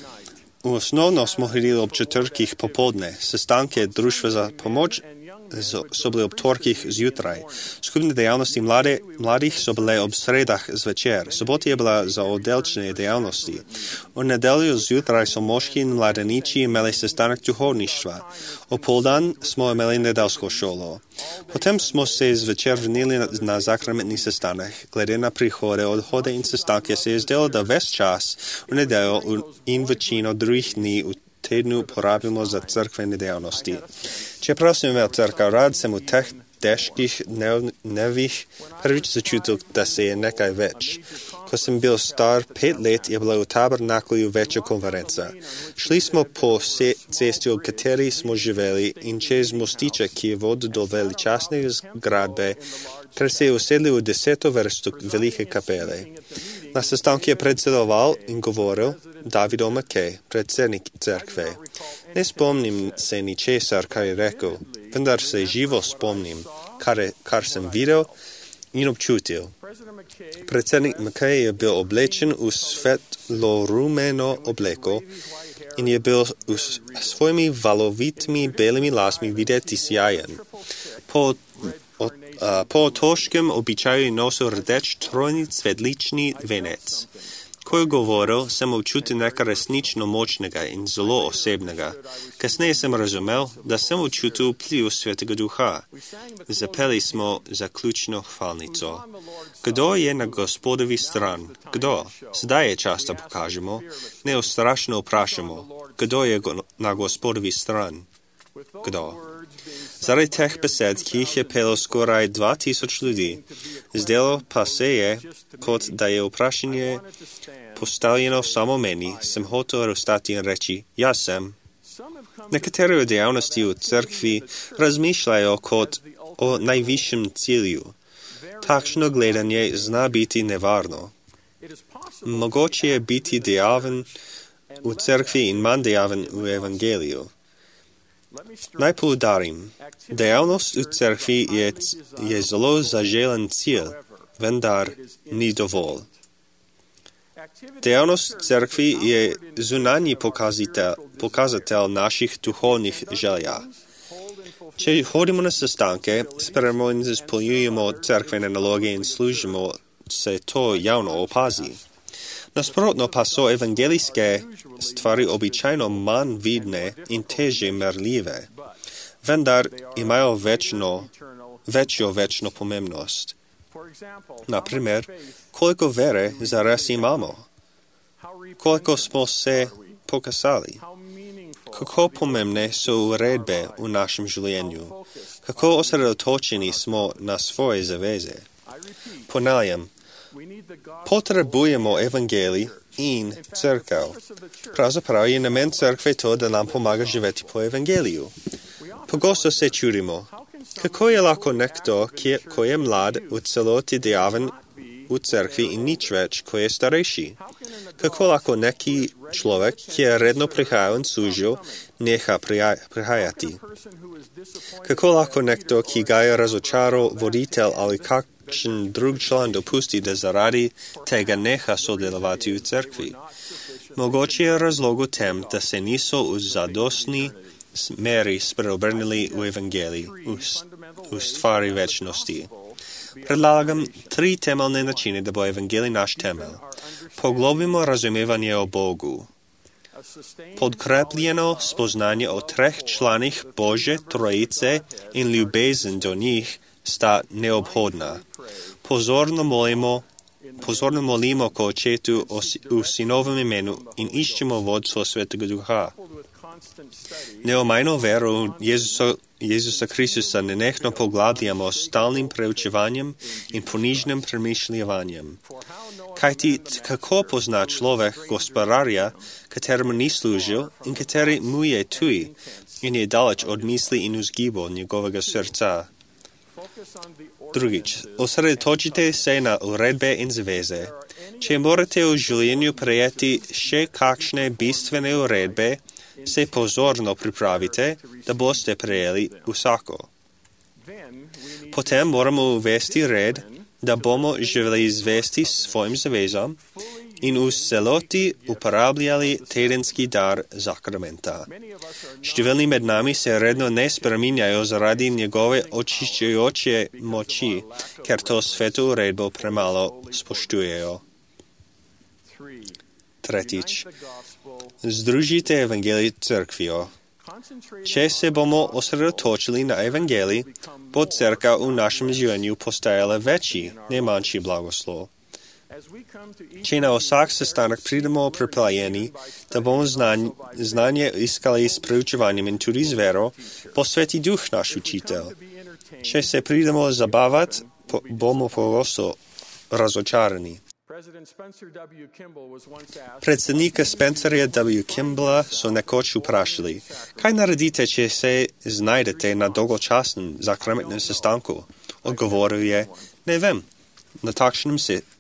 V osnovno smo hodili ob četrtkih popoldne. Sestanke društva za pomoč so bile ob torkih zjutraj. Skupne dejavnosti mladih so bile ob sredah zvečer. Sobota je bila za oddelčne dejavnosti. V nedeljo zjutraj so moški in mladeniči imeli sestanek duhovništva. Opoldan smo imeli nedeljsko šolo. Potem smo se zvečer vrnili na zakramentni sestanek. Glede na prihode, odhode in sestanke se je zdelo, da ves čas v nedeljo in večino drugih dni v tednu porabimo za crkvene dejavnosti. Čeprav sem imel crkav rad, sem v teh težkih dnevih prvič začutil, da se je nekaj več. Ko sem bil star 5 let, je bila v tabernaklju večja konferenca. Šli smo po cesti, v kateri smo živeli, in čez mostiček, ki je vodil do veličastne zgradbe, ter se je usedli v 10. vrsto velike kapele. Na sestanku je predsedoval in govoril David O'Mackey, predsednik cerkve. Ne spomnim se ničesar, kar je rekel, vendar se živo spomnim, kar sem videl in občutil. Predsednik Mackey je bil oblečen v svetlo-rumeno obleko in je bil s svojimi valovitimi belimi lasmi videti sjajen. Po otoškem običaju je nosil rdeč trojni cvetlični venec. Ko je govoril, sem občutil nekaj resnično močnega in zelo osebnega. Kasneje sem razumel, da sem občutil vpliv Svetega Duha. Zapeli smo zaključno hvalnico. Kdo je na Gospodovi stran? Kdo? Sedaj je čas, da pokažemo. Neustrašno vprašamo. Kdo je na Gospodovi stran? Kdo? Zaradi teh besed, ki jih je pelo skoraj 2000 ljudi, zdelo pa se je, kot da je vprašanje postavljeno samo meni, sem hotel ostati in reči, jaz sem. Nekatere dejavnosti v cerkvi razmišljajo kot o najvišjem cilju. Takšno gledanje zna biti nevarno. Mogoče je biti dejaven v cerkvi in manj dejaven v evangeliju. Naj poudarim, dejavnost v cerkvi je zelo zaželen cilj, vendar ni dovolj. Dejavnost cerkvi je zunanji pokazatelj naših duhovnih želja. Če hodimo na sestanke, sprejmemo in izpolnjujemo cerkvene naloge in služimo, se to javno opazi. Nasprotno pa so evangelijske stvari običajno manj vidne in teže merljive, vendar imajo večjo večno pomembnost. Naprimer, koliko vere zares imamo? Koliko smo se pokazali? Kako pomembne so uredbe v našem življenju? Kako osredotočeni smo na svoje zaveze? Ponavljam, potrebujemo evangelij, in църкъв. Правzaprav je namen църкve to da nam pomaga živeti po Evangeliju. Pogosto se čudimo, kako je lahko nekdo, ko je mlad, v celoti dejaven v cerkvi in nič več, ko je starejši. Kako lahko neki človek, ki je redno prihajal in služil, neha prihajati? Kako lahko nekdo, ki ga je razočaral voditelj ali kakšen drug član dopusti, da zaradi tega neha sodelovati v cerkvi? Mogoče je razlog v tem, da se niso v zadostni meri spreobrnili v evangelij, v stvari večnosti. Predlagam 3 temeljne načine, da bo evangelij naš temelj. Poglobimo razumevanje o Bogu. Podkrepljeno spoznanje o 3 članih Božje trojice in ljubezen do njih sta neobhodna. Pozorno molimo ko Očetu v Sinovem imenu in iščemo vodstvo Svetega Duha. Neomajno vero v Jezusa Kristusa nenehno poglabljamo s stalnim preučevanjem in ponižnim premišljavanjem. Kajti kako pozna človek gospodarja, kateremu ni služil in kateri mu je tuj in je daleč od misli in vzgibov njegovega srca. Drugič, osredotočite se na uredbe in zaveze. Če morate v življenju prejeti še kakšne bistvene uredbe, se pozorno pripravite, da boste prejeli vsako. Potem moramo uvesti red, da bomo živeli zvesti svojim zavezam in v celoti uporabljali tedenski dar sakramenta. Številni med nami se redno ne spreminjajo zaradi njegove očiščujoče moči, ker to sveto uredbo premalo spoštujejo. Tretjič. Združite evangelij cerkvijo. Če se bomo osredotočili na evangelij, bo cerkev v našem življenju postajala večji, ne manjši blagoslov. Če na vsak sestanek pridemo pripravljeni, da bomo znanje iskali s preučevanjem in tudi z vero, bo Sveti Duh naš učitelj. Če se pridemo zabavati, bomo pogosto razočarani. Predsednika Spencerja W. Kimballa so nekoč vprašali, kaj naredite, če se znajdete na dolgočasnem sakramentnem sestanku? Odgovoril je, ne vem, na takšnem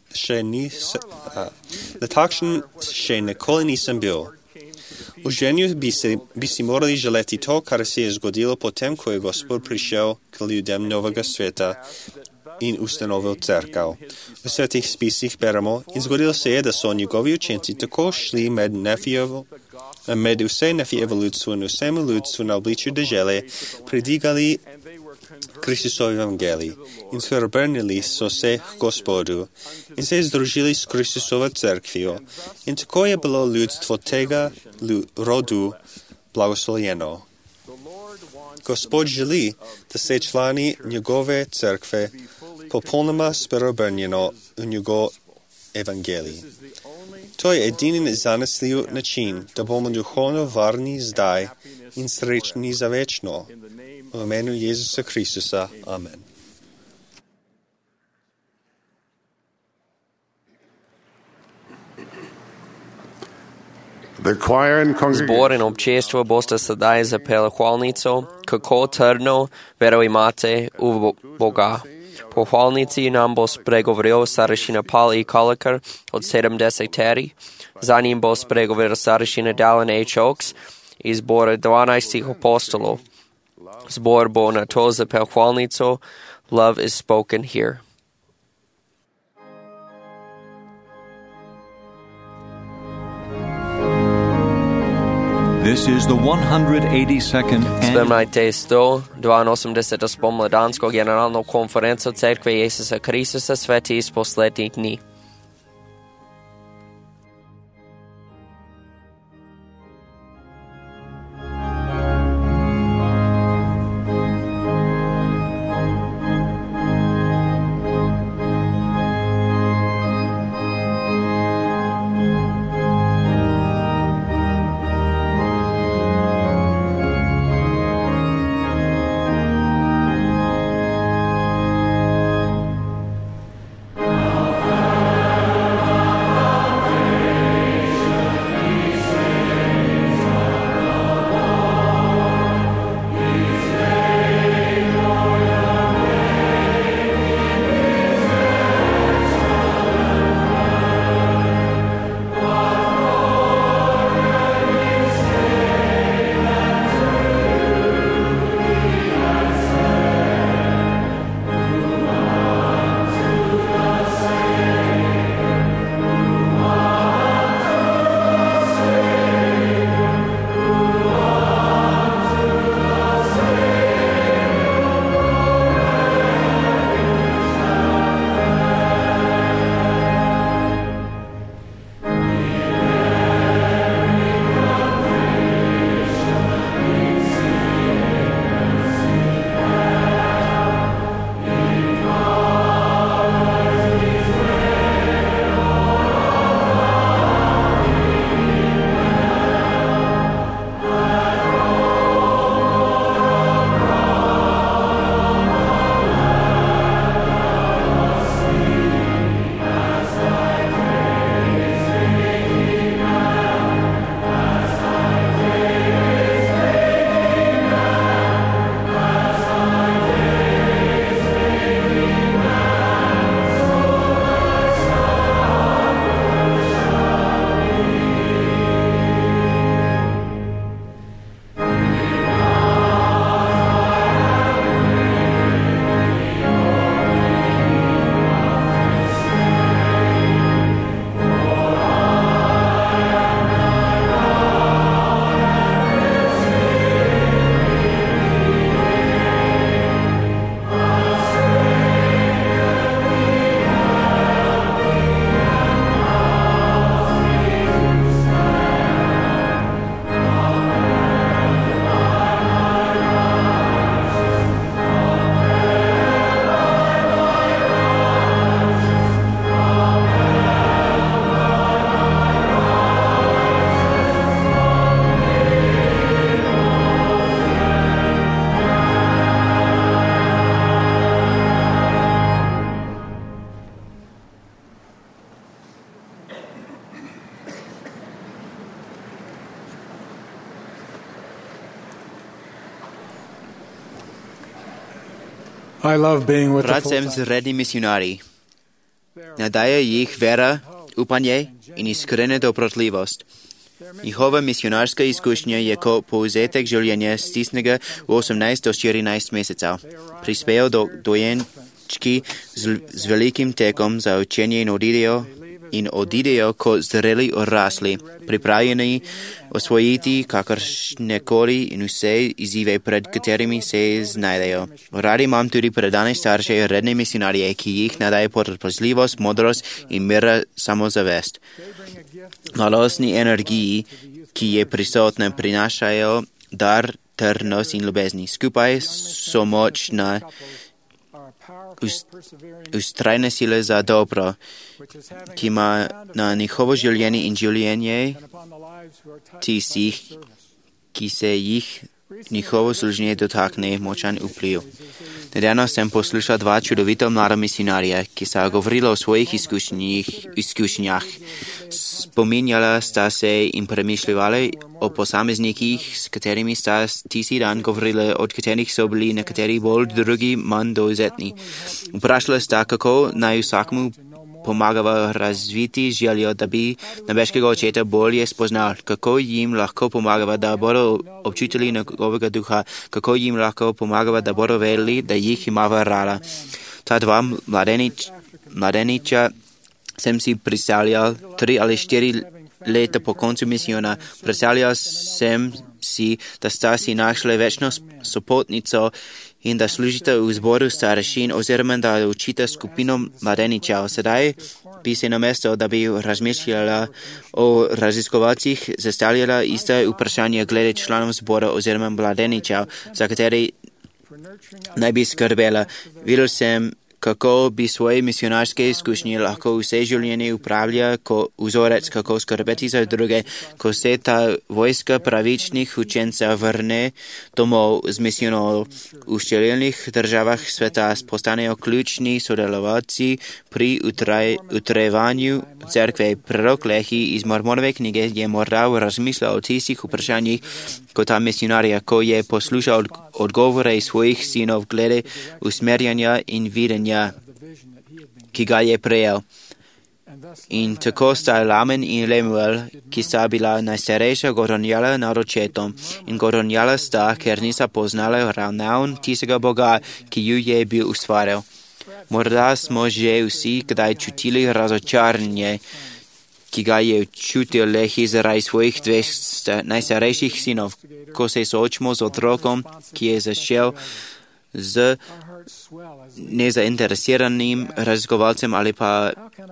še nikoli nisem bil. V življenju bi si morali želeti to, kar se je zgodilo potem, ko je Gospod prišel k ljudem novega sveta in ustanovil cerkev. V svetih spisih beremo, in zgodilo se je, da so njegovi učenci tako šli med vse Nefijevo ljudstvo in vsemu ljudstvu na obličju dežele, predigali Kristusovi evangelij in spreobrnili so se k Gospodu in se združili s Kristusovo cerkvijo. In tako je bilo ljudstvo tega rodu blagoslovljeno. Gospod želi, da se člani njegove cerkve popolnoma spreobrnjeno v njegov evangelij. To je edini zanesljiv način, da bomo duhovno varni zdaj in srečni za večno. V imenu Jezusa Kristusa. Amen. Zbor in občestvo boste sedaj zapeli hvalnico, kako trdno vero imate v Boga. Po hvalnici nam bo spregovoril starešina Paul E. Kalakar od 70. Za njim bo spregovoril starešina Dallin H. Oaks iz zbora 12 apostolov. Zbor bo na to zapel hvalnico Love is spoken here. This is the 182nd Spremljajte 182. spomladansko generalno konferenco Cerkve Jezusa Kristusa sveti iz poslednjih dni. I love being with the Rad sem z full-time. redni misionarji. Nadaje jih vera, upanje in iskrena dobrotljivost. Njihova misionarska izkušnja je kot povzetek življenja stisnega v 18 do 14 mesecev. Prispejo do dojenčki z velikim tekom za učenje in odidejo kot zreli odrasli, pripravljeni osvojiti kakršnekoli in vse izzive, pred katerimi se znajdejo. Radi imam tudi predane starše, redne misionarje, ki jih nadaje potrpežljivost, modrost in mira samozavest. Mladostni energiji, ki je prisotna, prinašajo dar, trdnost in ljubezni. Skupaj so močna ustrajne sile za dobro, ki ima na njihovo življenje in življenje tistih, ki se jih njihovo služenje dotakne, močan vpliv. Nedavno sem poslušal dva čudovita mlada misionarja, ki sta govorila o svojih izkušnjah. Spominjala sta se in premišljala o posameznikih, s katerimi sta tisti dan govorila, od katerih so bili nekateri bolj, drugi manj dovzetni. Vprašala sta, kako naj vsakmu pomagava razviti željo, da bi nebeškega očeta bolje spoznal, kako jim lahko pomagava, da bodo občutili njegovega duha, kako jim lahko pomagava, da bodo vedeli, da jih imava rada. Ta dva mladeniča sem si predstavljal 3 ali 4 leta po koncu misijona. Predstavljal sem si, da sta si našli večno sopotnico in da služite v zboru starešin oziroma da učite skupino mladeničev. Sedaj bi se namesto, da bi razmišljala o raziskovalcih, zastavljala iste vprašanje glede članov zbora oziroma mladeničev, za katere naj bi skrbela. Videl sem, kako bi svoje misionarske izkušnje lahko vse življenje upravlja kot vzorec, kako skrbeti za druge, ko se ta vojska pravičnih učencev vrne domov z misijonom. V številnih državah sveta postanejo ključni sodelovalci pri utrejevanju cerkve. Prorok Lehi iz Mormonove knjige je morda razmišljal o tistih vprašanjih kot ta misionarja, ko je poslušal odgovore svojih sinov glede usmerjanja in videnja, ki ga je prejel. In tako sta Lamen in Lemuel, ki sta bila najstarejša, govorila nad očetom. In govorila sta, ker nista poznala ravnav tistega Boga, ki ju je bil ustvaril. Morda smo že vsi kdaj čutili razočaranje, ki ga je čutil Lehi zaradi svojih 2 najstarejših sinov, ko se soočimo z otrokom, ki je začel z nezainteresiranim raziskovalcem ali pa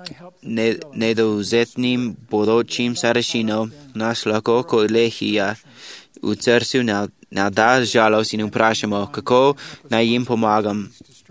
nedovzetnim bodočim starešinom, nas lahko kot Lehija v srcu nada žalost in vprašamo, kako naj jim pomagam,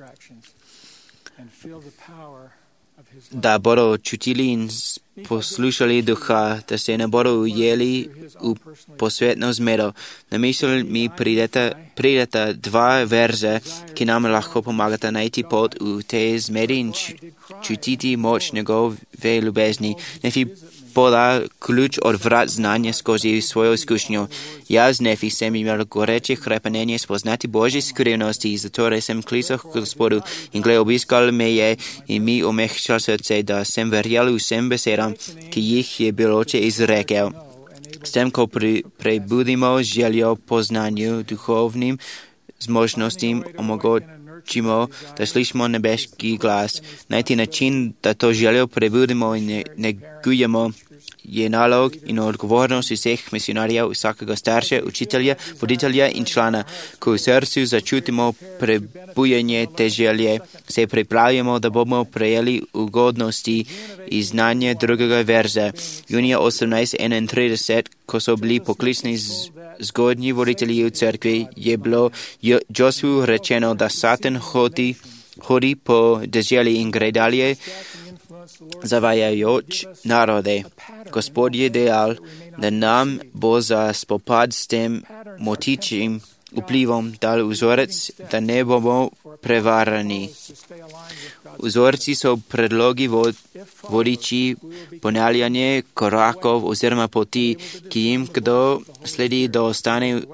da bodo čutili in poslušali duha, da se ne bodo ujeli v posvetno zmedo. Na misel mi prideta 2 verze, ki nam lahko pomagata najti pot v te zmedi in čutiti moč njegove ljubezni. Nefi poda ključ od vrat znanja skozi svojo izkušnjo. Jaz, Nefi, sem imel goreče hrepenenje spoznati Božje skrivnosti, zato sem klical k Gospodu in gled obiskal me je in mi omehčal srce, da sem verjel vsem besedam, ki jih je bil oče izrekel. S tem, ko prebudimo željo po znanju duhovnim zmožnostim, omogočimo, da slišimo nebeški glas. Najti način, da to željo prebudimo in negujemo, je nalog in odgovornost vseh misionarjev, vsakega starša, učitelja, voditelja in člana. Ko v srcu začutimo prebujanje te želje, se pripravimo, da bomo prejeli ugodnosti in znanje drugega verza. Junija 1831, ko so bili poklicni zgodnji voditelji v cerkvi, je bilo Josuju rečeno, da Satan hodi po deželi in gre dalje, zavajajoč narode. Gospod je dejal, da nam bo za spopad s tem motičim vplivom dal vzorec, da ne bomo prevarani. Vzorci so predlogi vodiči ponavljanje korakov oziroma poti, ki jim kdo sledi, da ostane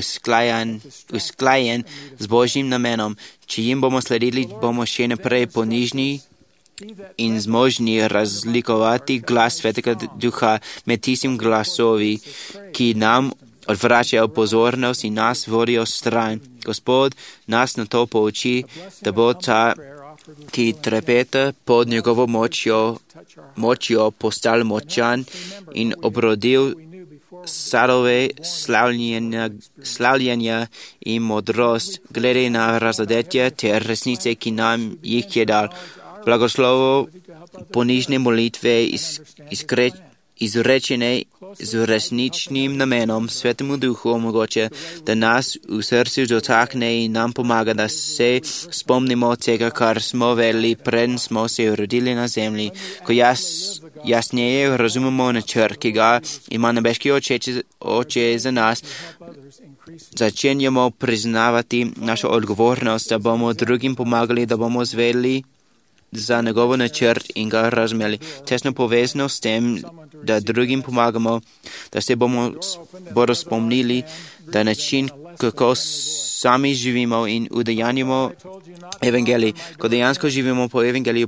usklajen z Božjim namenom. Če jim bomo sledili, bomo še naprej ponižni in zmožni razlikovati glas Svetega Duha med tistim glasovi, ki nam odvračajo pozornost in nas vodijo stran. Gospod nas na to pouči, da bo ta, ki trepeta pod njegovo močjo postal močan in obrodil sadove slavljenja in modrost glede na razodetje ter resnice, ki nam jih je dal. Blagoslovo ponižne molitve izrečene z resničnim namenom Svetemu Duhu omogoče, da nas v srcu dotakne in nam pomaga, da se spomnimo tega, kar smo vedeli, preden smo se rodili na zemlji. Ko jasneje razumemo načrt, ki ga ima nebeški oče za nas, začenjamo priznavati našo odgovornost, da bomo drugim pomagali, da bomo zvedeli za njegov načrt in ga razumeli. Tesno povezano s tem, da drugim pomagamo, da se bodo spomnili, da način, kako sami živimo in udejanjimo evangelij, ko dejansko živimo po evangeliju,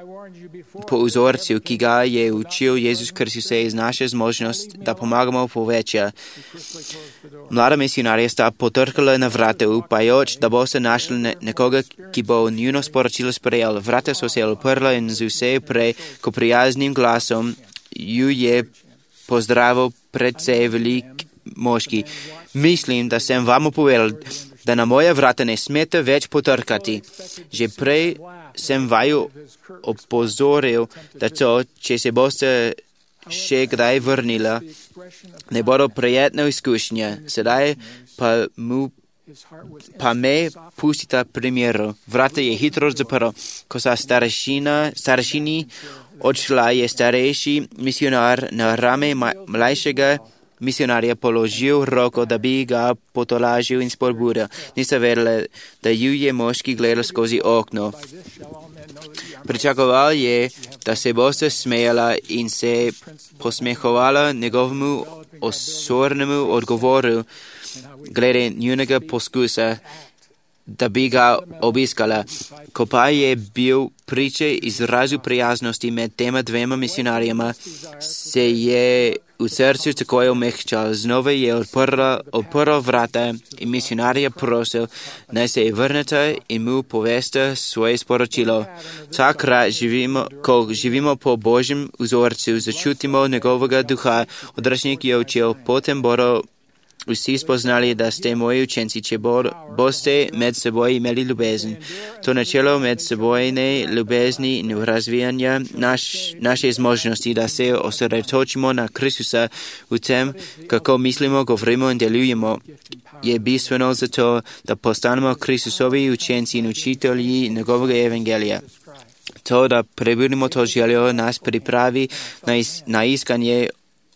po vzorcu, ki ga je učil Jezus Kristus, je naša zmožnost, da pomagamo poveča. Mlada misionarja sta potrkala na vrata, upajoč, da bo se našli nekoga, ki bo njuno sporočilo sprejel. Vrata so se odprla in z vse prej, ko prijaznim glasom ju je pozdravil predvsej velik moški. Mislim, da sem vam povedal, da na moja vrata ne smete več potrkati. Že prej sem vaju opozoril, da to, če se boste še kdaj vrnila, ne bodo prijetne izkušnje. Sedaj pa me pustita primeru. Vrata je hitro zaprl. Ko sa starešini odšla, je starejši misionar na rame mlajšega misionarja položil roko, da bi ga potolažil in spodbudil. Nista vedela, da ju je moški gledal skozi okno. Pričakoval je, da se boste smejala in se posmehovala njegovemu osornemu odgovoru glede njunega poskusa, da bi ga obiskala. Ko pa je bil priče izrazu prijaznosti med tema dvema misionarjema, se je v srcu takoj omehčal. Znova je odprl vrata in misionarja prosil, naj se vrnete in mu poveste svoje sporočilo. Takrat ko živimo po Božjem vzorcu, začutimo njegovega duha, odrešnik je učil, potem bodo vsi spoznali, da ste moji učenci, če boste med seboj imeli ljubezen. To načelo med sebojne ljubezni in razvijanja naše zmožnosti, da se osredotočimo na Kristusa v tem, kako mislimo, govorimo in delujemo, je bistveno za to, da postanemo Kristusovi učenci in učitelji njegovega evangelija. To, da prebudimo to željo, nas pripravi na iskanje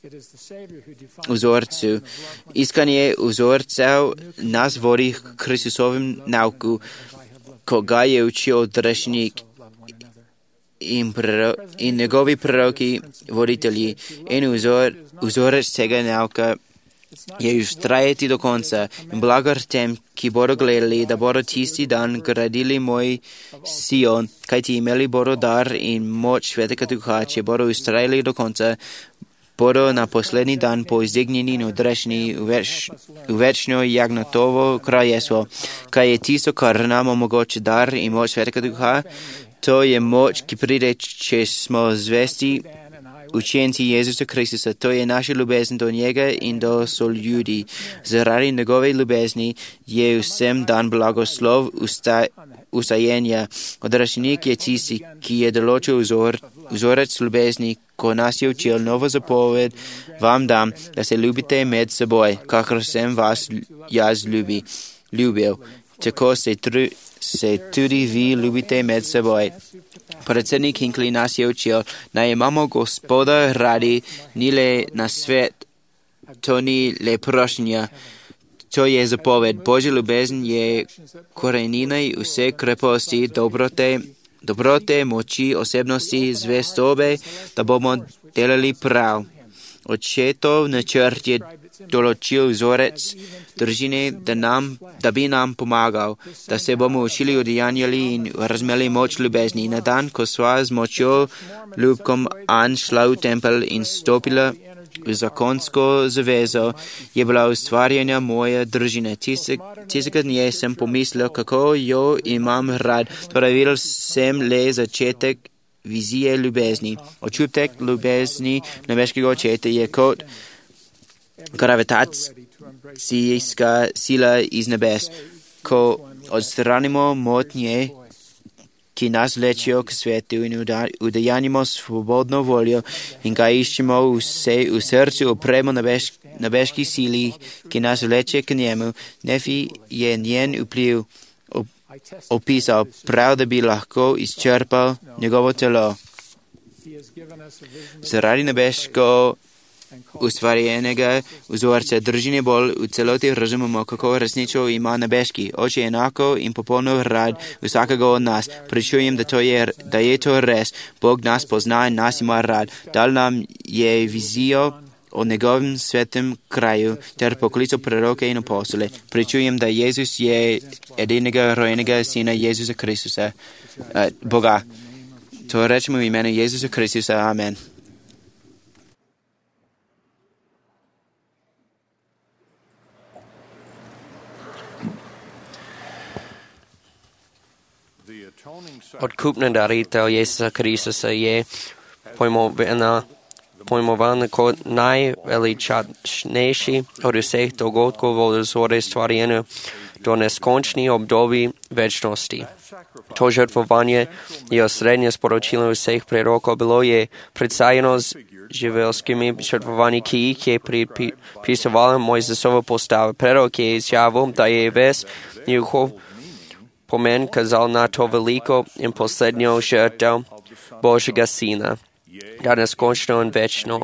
vzorcu. Iskanje vzorcev nas vodi k Kristusovem nauku, ko ga je učil odrešnik in njegovi proroki voditelji. En vzorec tega nauka je ustrajati do konca in blagar tem, ki bodo gledali, da bodo tisti dan gradili moj Sion, kajti imeli bodo dar in moč Svetega Duha, če bodo ustrajali do konca, bodo na poslednji dan poizdignjeni in odrešeni v večno Jagnatovo kraljestvo. Kaj je tisto, kar nam omogoča dar in moč Svetega Duha? To je moč, ki pride, če smo zvesti učenci Jezusa Kristusa. To je naša ljubezen do njega in do soljudi. Zaradi njegove ljubezni je vsem dan blagoslov ustajenja. Odrešenik je tisti, ki je določil vzorec ljubezni, ko nas je učil novo zapoved, vam dam, da se ljubite med seboj, kakor sem vas jaz ljubil. Tako se tudi vi ljubite med seboj. Predsednik Hinckley nas je učil, naj imamo Gospoda radi, ni le na svet, to ni le prošnja, to je zapoved. Božja ljubezen je korenina vse kreposti, dobrote, dobrote, moči, osebnosti, zvestobe, da bomo delali prav. Očetov načrt je določil vzorec družine, da bi nam pomagal, da se bomo učili, udejanjali in razmeli moč ljubezni. Na dan, ko sva z močjo ljubkom Ann šla v tempelj in stopila v zakonsko zavezo, je bila ustvarjena moja družina. Tistega dne sem pomislil, kako jo imam rad. Torej videl sem le začetek vizije ljubezni. Občutek ljubezni nebeškega očeta je kot gravitacijska sila iz nebes. Ko odstranimo motnje, ki nas vlečijo k svetu in udejanjimo svobodno voljo in ga iščemo v srcu, opremo nebeški sili, ki nas vleče k njemu. Nefi je njen vpliv opisal prav, da bi lahko izčrpal njegovo telo. Zaradi nebeško ustvarjenega vzorca družine bolj v celoti razumemo, kako resnično ima nebeški oče enako in popolno rad vsakega od nas. Pričujem, da je to res. Bog nas pozna in nas ima rad. Dal nam je vizijo o njegovem svetem kraju ter poklical proroke in apostole. Pričujem, da Jezus je edinega rojenega sina Jezusa Kristusa, Boga. To rečemo v imenu Jezusa Kristusa. Amen. Odkupna daritev Jezusa Kristusa je pojmovana kot najveličastnejši od vseh dogodkov od vzore stvarjenja do neskončnih obdobij večnosti. To žrtvovanje je osrednje sporočilo vseh prerokov. Bilo je predsajeno z živelskimi žrtvovanji, ki jih je pripisovala Mojzesova postava. Prerok je izjavil, da je ves njihov pomen kazal na to veliko in poslednjo žrtev Božjega Sina, da neskončno in večno.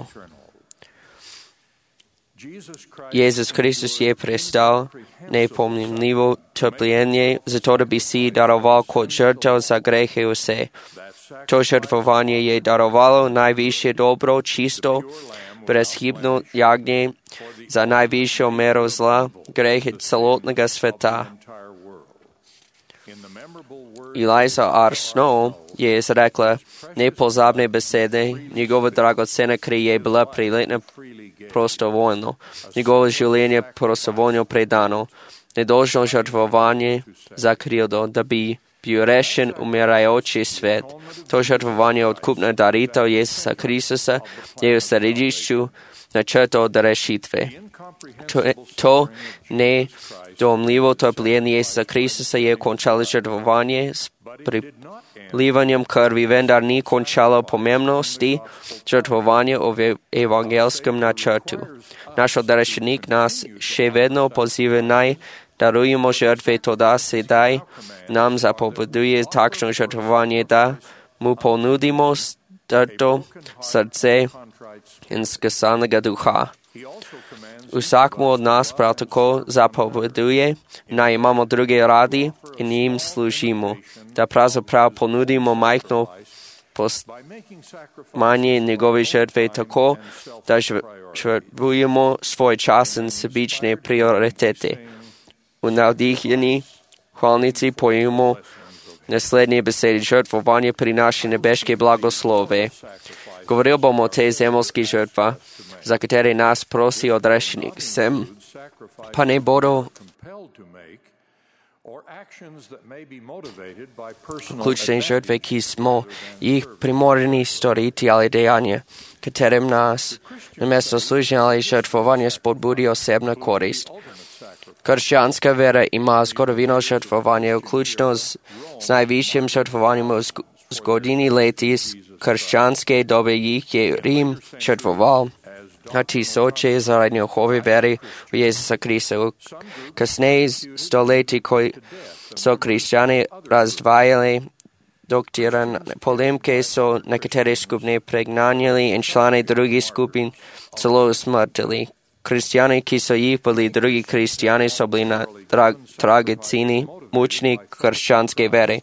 Jezus Kristus je prestal nepomnljivo trpljenje, zato da bi si daroval kot žrtev za grehe vse. To žrtvovanje je darovalo najvišje dobro, čisto, brezhibno jagnje za najvišjo mero zla, grehe celotnega sveta. Eliza R. Snow je izrekla nepozabne besede, njegova dragocena kri je bila priletna prostovoljno, njegovo življenje prostovoljno predano, nedolžno žrtvovanje za krivdo, da bi bil rešen umirajoči svet. To žrtvovanje odkupna daritev Jezusa Kristusa je v središču načrta od rešitve. To nedomljivo trpljenje Jezusa Kristusa je končalo žrtvovanje s prilivanjem krvi, vendar ni končalo pomembnosti žrtvovanja v evangelskem načrtu. Naš odrešenik nas še vedno poziva naj darujemo žrtve, toda sedaj nam zapoveduje takšno žrtvovanje, da mu ponudimo strto srce in skesanega duha. Vsakmu od nas prav tako zapoveduje, naj imamo druge radi in jim služimo, da pravzaprav ponudimo majhno manje njegove žrtve tako, da žrtvujemo svoj čas in sebične prioritete. V navdihljeni hvalnici pojemo naslednje besede: žrtvovanje prinaša nebeške blagoslove. Govoril bomo o tej zemeljski žrtva, za katere nas prosi odrešenik. Sem pa ne bodo ključne žrtve, ki smo jih primorani storiti ali dejanje, katerem nas namesto služenja ali žrtvovanja spodbudi osebna korist. Krščanska vera ima zgodovino žrtvovanja, vključno z najvišjim žrtvovanjem v zgodini leti krščanske dobe jih je Rim žrtvoval na tisoče zaradi njihove vere v Jezusa Krista. Kasneje stoletji, ko so kristjani razdvajali doktrine polemke, so nekatere skupine pregnanjali in člane drugih skupin celo usmrtili. Kristjani, ki so jih bili drugi kristjani, so bili na tragicini mučni krščanske vere.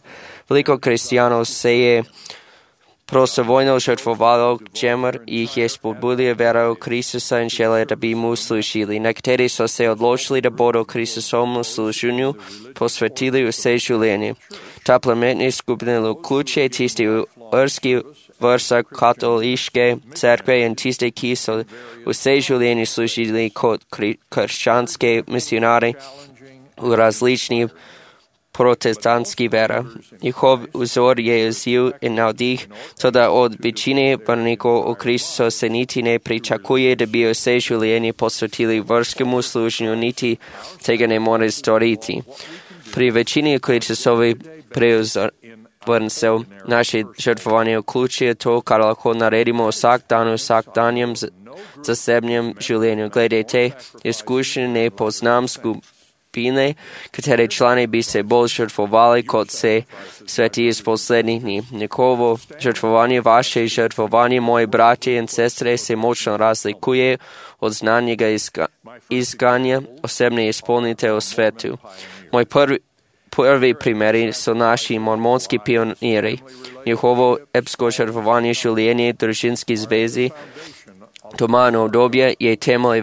Veliko kristijanov se je prostovoljno žrtvovalo, čemer jih je spodbudila vera v Kristusa in želje, da bi mu služili. Nekateri so se odločili, da bodo Kristusovemu služenju posvetili vse življenje. Ta plemenitna skupina vključuje tisti vrsti vrsta katoliške cerkve in tiste, ki so vse življenje služili kot krščanske misionari v različnih protestantskih vera. Njihov vzor je izziv in navdih, toda od večine vernikov v Kristusu se niti ne pričakuje, da bi vse življenje posvetili verskemu služenju, niti tega ne more storiti. Pri večini kličesovi preuzvrncev naše žrtvovanje vključuje to, kar lahko naredimo vsak danjem zasebnem življenju. Glede te izkušnje ne poznam skupine, katere člani bi se bolj žrtvovali, kot se sveti iz poslednjih dni. Njegovo žrtvovanje, vaše žrtvovanje, moji bratje in sestre, se močno razlikuje od znanjega iskanja osebne izpolnite v svetu. Moj prvi primeri so naši mormonski pioniri. Njihovo epsko žrtvovanje življenje družinski zvezi Tomano obdobje je temelj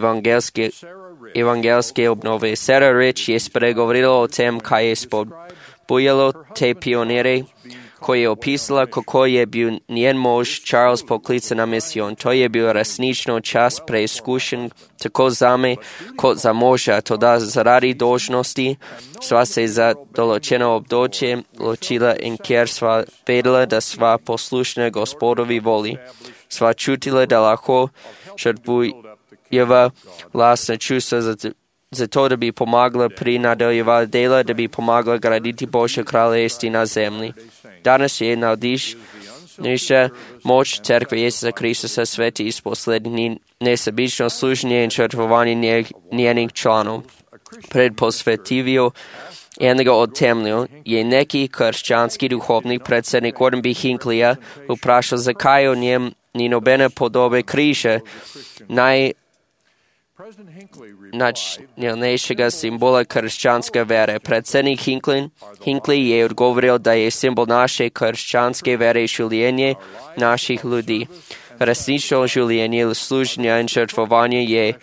evangelske obnove. Sarah Rich je spregovorila o tem, kaj je spodbujalo te pionire, ko je opisala, kako je bil njen mož Charles poklican na misijon. To je bil resnično čas preizkušen tako zame kot za moža, toda zaradi dolžnosti sva se za določeno obdobje ločila in kjer sva vedela, da sva poslušna Gospodovi voli. Sva čutila, da lahko žrtvujeva lastne čustva za to, da bi pomagala pri nadaljevanju dela, da bi pomagala graditi Božje kraljestvo na zemlji. Danes je navdišnejša moč Cerkve Jezusa Kristusa sveti iz poslednjih dni nesebično služenje in žrtvovanje njenih članov. Pred posvetitvijo enega od temeljev je neki krščanski duhovnik, predsednik Gordon B. Hinckleyja, vprašal, zakaj v njem ni nobene podobe križa, najnačnejšega simbola krščanske vere. Predsednik Hinckley je odgovoril, da je simbol naše krščanske vere življenje naših ljudi. Resnično življenje, služenje in žrtvovanje je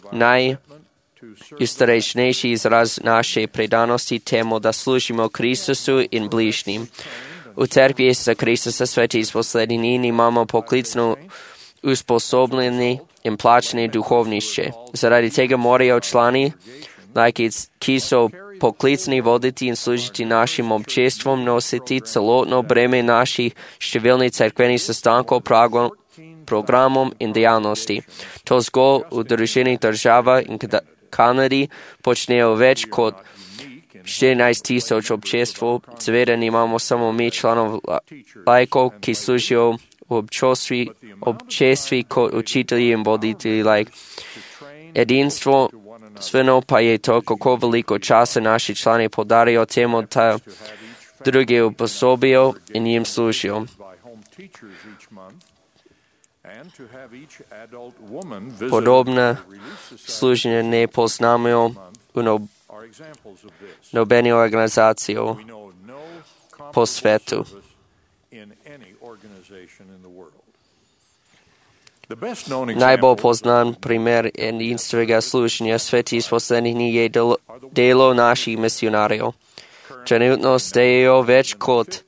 najizrečnejši izraz naše predanosti temu, da služimo Kristusu in bližnjim. V Cerkvi Jezusa Kristusa sveti iz poslednjih dni imamo poklicno usposobljeni in plačeni duhovnišče. Zaradi tega morajo člani, ki so poklicni voditi in služiti našim občestvom, nositi celotno breme naših številnih cerkvenih sestankov, programom in dejavnosti. To zgolj v druženih državah in Kanadi počnejo več kot 14,000 občestvov. Seveda nimamo samo mi članov laikov, ki služijo v občestvi kot učitelji in voditelji laik. Edinstvo sveno pa je to, kako veliko časa naši člani podarijo temu, da druge uposobijo in jim služijo. Podobne služenje ne poznamo v nobeni organizaciji po svetu. Najbolj poznan primer edinstvenega služenja sveti iz poslednjih dni je delo naših misionarjev. Trenutno stejo več kot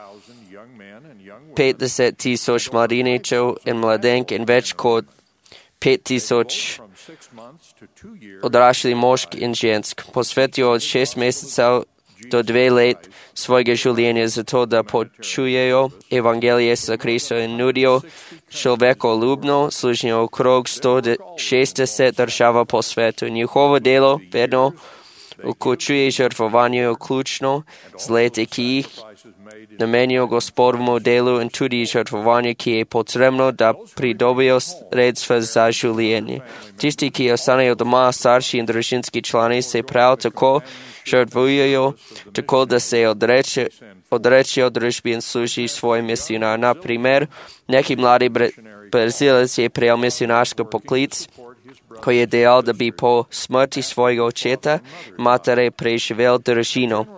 50,000 mladeničev in mladenk in več kot 5,000 odraslih mošk in žensk. Posvetijo od 6 mesecev do 2 let svojega življenja za to, da počujejo evangelije Jezusa Kristusa in nudijo človekoljubno služenje okrog 160 država po svetu. Njihovo delo vedno vključuje žrtvovanje vključno z leti, ki jih namenijo Gospodovemu delu in tudi žrtvovanje, ki je potrebno, da pridobijo sredstva za življenje. Tisti, ki ostanejo doma, starši in družinski člani, se prav tako žrtvujejo, tako da se odrečejo družbi in služi svojim misionarjem. Na primer, neki mladi Brazilec je prejel misionarski poklic, ko je dejal, da bi po smrti svojega očeta matere preživel družino.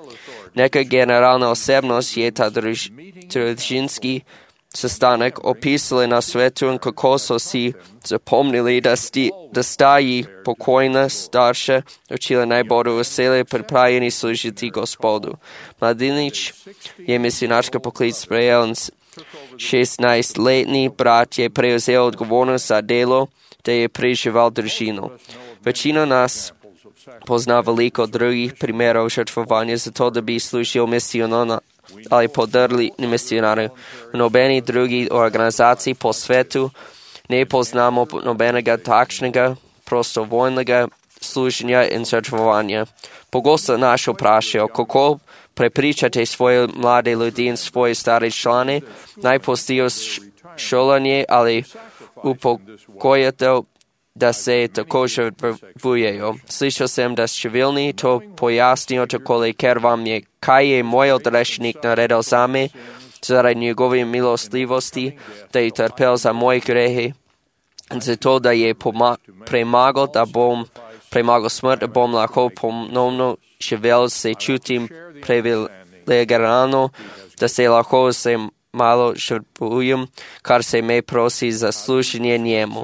Neka generalna osebnost je ta družinski sestanek opisali na svetu, kako so si zapomnili, da sta jih pokojna starša učila najbolj veseli pripravljeni služiti Gospodu. Mladenič je misionarski poklic sprejel in 16-letni brat je prevzel odgovornost za delo, da je preživel družino. Večina nas pozna veliko drugih primerov žrtvovanja za to, da bi služil misijono ali podrli misionarju. V nobeni drugi organizaciji po svetu ne poznamo nobenega takšnega prostovoljnega služenja in žrtvovanja. Pogosto nas vprašajo, kako prepričate svoje mlade ljudi in svoje stare člane, naj pustijo šolanje ali upokojitev, da se tako žrtvujejo. Slišal sem, da številni to pojasnijo takole, ker vam je, kaj je moj odrešnik naredil zame, zaradi njegove milostljivosti, da je trpel za moje grehe, in zato, da je premagal smrt, da bom lahko ponovno živel, se čutim privilegirano, da se lahko se malo žrtvujem, kar se me prosi za služenje njemu.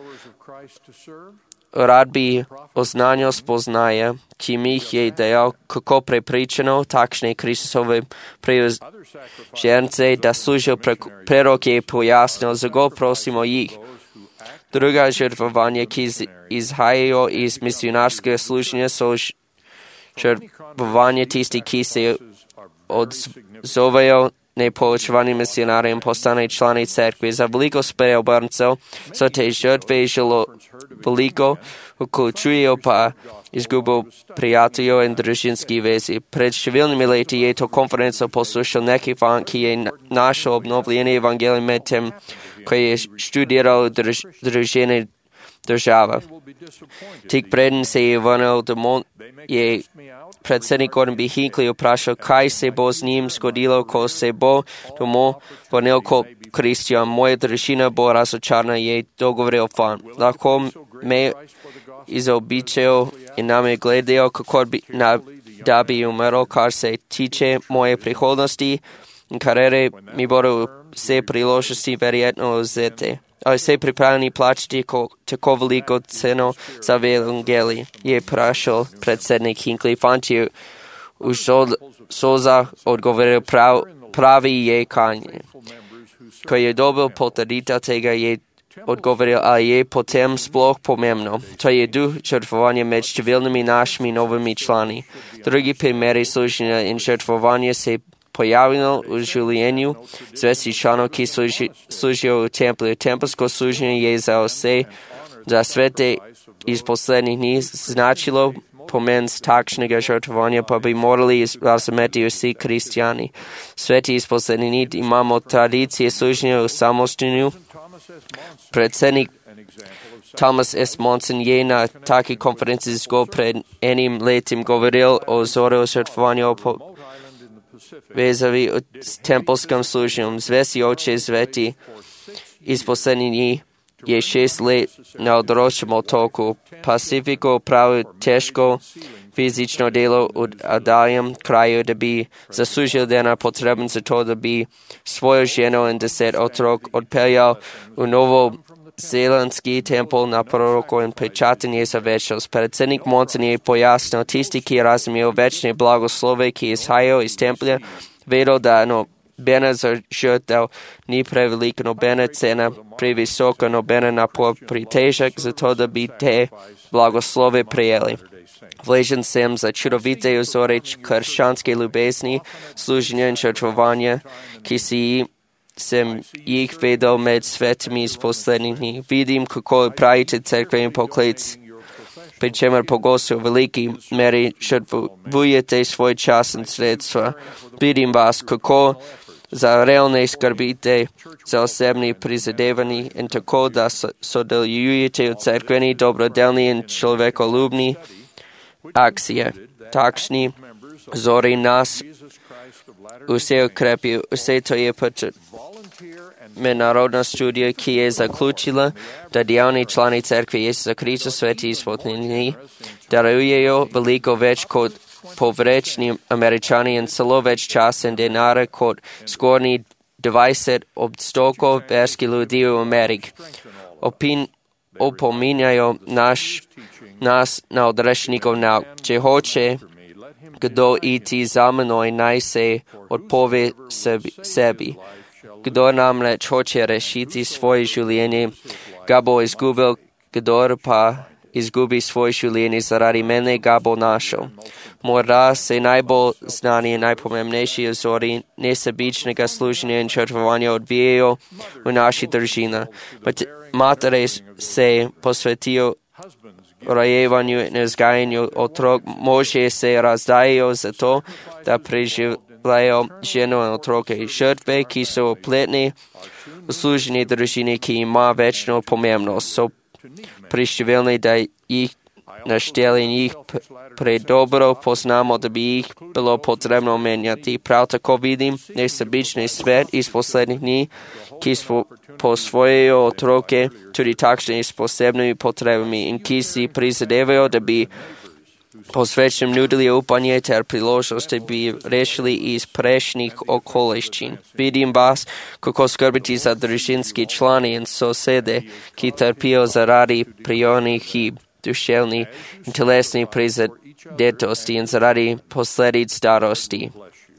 Rad bi oznanil spoznaje, ki mi jih je dejal, kako prepričano takšne Kristusove privržence, da služijo prerok je pojasnil, zato prosimo jih. Druga žrtvovanja, ki izhajajo iz misionarskega služenja, so žrtvovanje tisti, ki se odzovejo nepoučevani misionari in postane člani cerkve. Za veliko spreobrncev so te žrtve želo veliko, vključujejo pa izgubo prijateljev in družinski vezi. Pred številnimi leti je to konferenco poslušal neki fan, ki je našel obnovljeni evangelij med tem, ko je študiral družine država. Tik preden se je vrnil domov, je predsednik Gordon B. Hinckley vprašal, kaj se bo z njim zgodilo, ko se bo domov vrnil kot kristjan. Moja družina bo razočarana, je dogovoril fan. Lahko me izobičajo in name gledajo, kako da bi umrl, kar se tiče moje prihodnosti in kariere, mi bodo vse priložnosti verjetno vzete. Ali ste pripravljeni plačati tako veliko ceno za evangelij? Je vprašal predsednik Hinckley. Fant je v solzah odgovoril, pravi je kanje. Ko je dobil potrditev tega, je odgovoril, ali je potem sploh pomembno. To je duh žrtvovanja med številnimi našimi novimi člani. Drugi primeri služenja in žrtvovanja se pojavilo v življenju zvesti članov, ki služijo v templju. Tempelsko služenje je za vse, za svete iz poslednjih dni značilo pomen takšnega žrtvovanja, pa bi morali razumeti vsi kristjani. Sveti iz poslednjih dni imamo tradicije služenja v samostinju. Predsednik Thomas S. Monson je na taki konferenci zgolj pred enim letim govoril o zoru žrtvovanja vezavi s tempelskim služenjem. Zvesti oče Zveti iz poslednjih dni je 6 let na odročnem otoku Pacifiku opravil težko fizično delo v oddaljenem kraju, da bi zaslužil denar potreben za to, da bi svojo ženo in 10 otrok odpeljal v novozelandski tempel na proroko in pečatanje za večnost. Predsednik Monson je pojasnil, tisti, ki razumejo večne blagoslove, ki izhajajo iz templja, vedo, da nobena žrtev ni prevelika, nobena cena previsoka, nobena napor pritežek za to, da bi te blagoslove prijeli. Hvaležen sem za čudovite vzore krščanske ljubezni, služenja in žrtvovanja, ki sem jih vedel med svetimi iz poslednjih dni. Vidim, kako pravite cerkve in poklic, pri čemer pogosto v veliki meri žrtvujete svoj čas in sredstva. Vidim vas, kako za realne skrbite za osebni prizadevani in tako, da sodelujete v cerkveni, dobrodelni in človekoljubni akcije. Takšni vzori nas vse ukrepijo. Vse to je mednarodna študija, ki je zaključila, da dejavni člani cerkve Jezusa Krista sveti izpodnjeni darujejo veliko več kot povrećni Američani in celo več časa in denara kot skornji 20% verskih ljudi v Ameriki. Opominjajo nas na odrešnikov nauk. Če hoče kdo iti za menoj, naj se odpove sebi. Kdor namreč hoče rešiti svoje življenje, ga bo izgubil, kdor pa izgubi svoje življenje zaradi mene, ga bo našel. Morda se najbolj znani in najpomembnejši vzori nesebičnega služenja in žrtvovanja odvijajo v naši družini. Matere se posvetijo rojevanju in vzgajanju otrok, možje se razdajajo za to, da preživljajo ženo in otroke. Žrtve, ki so vpletne v služenje družine, ki ima večno pomembnost, so prištevilni, da jih našteli in jih predobro poznamo, da bi jih bilo potrebno menjati. Prav tako vidim nesebični svet iz poslednjih dni, ki posvojajo otroke tudi takšni s posebnimi potrebami in ki si prizadevajo, da bi posvečnim nudili upanje ter priložnost, da bi rešili iz prejšnjih okoliščin. Vidim vas, kako skrbiti za družinski člani in sosede, ki trpijo zaradi prirodnih hib, duševni in telesni prizadetosti in zaradi posledic starosti.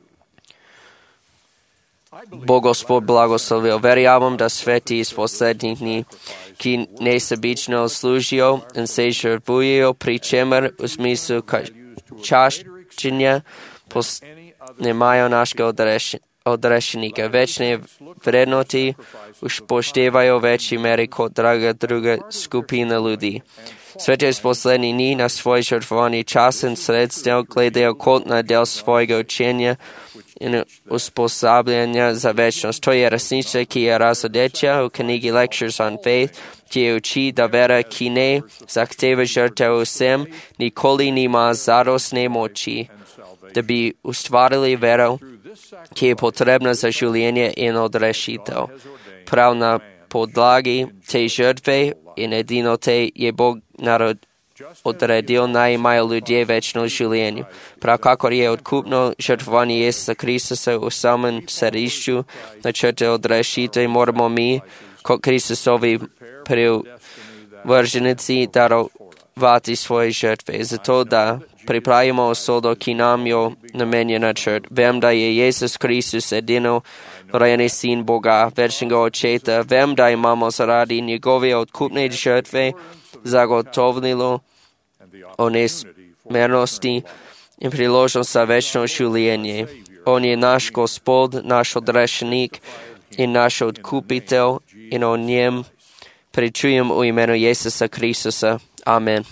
Bo Gospod blagoslovil. Verjamem, da sveti iz poslednjih dni, ki nesebično služijo in se žrtvujejo, pri čemer v smislu čaščenja nemajo našega odrešenika. Večne vrednoti upoštevajo večji meri kot draga druga skupina ljudi. Sveti iz poslednjih dni na svoj žrtvovani čas in sredstev gledajo kot na del svojega učenja in usposabljanja za večnost. To je resnica, ki je razodeča v knjigi Lectures on Faith, ki je uči, da vera, ki ne zahteva žrtev vsem, nikoli nima zadostne moči, da bi ustvarili vero, ki je potrebna za življenje in odrešitev. Prav na podlagi te žrtve in edino te je Bog odredil, naj imajo ljudje večno življenje. Prav kakor je odkupno žrtvovanje Jezusa Kristusa v samem središču načrta odrešitve, moramo mi, kot Kristusovi privrženici, darovati svoje žrtve, zato da pripravimo usodo, ki nam jo namenja načrt. Vem, da je Jezus Kristus edino rojeni sin Boga, večnega očeta. Vem, da imamo zaradi njegove odkupne žrtve zagotovilo o nesmernosti in priložnost za večno življenje. On je naš Gospod, naš odrešenik in naš odkupitelj in o njem pričujem v imenu Jezusa Kristusa. Amen.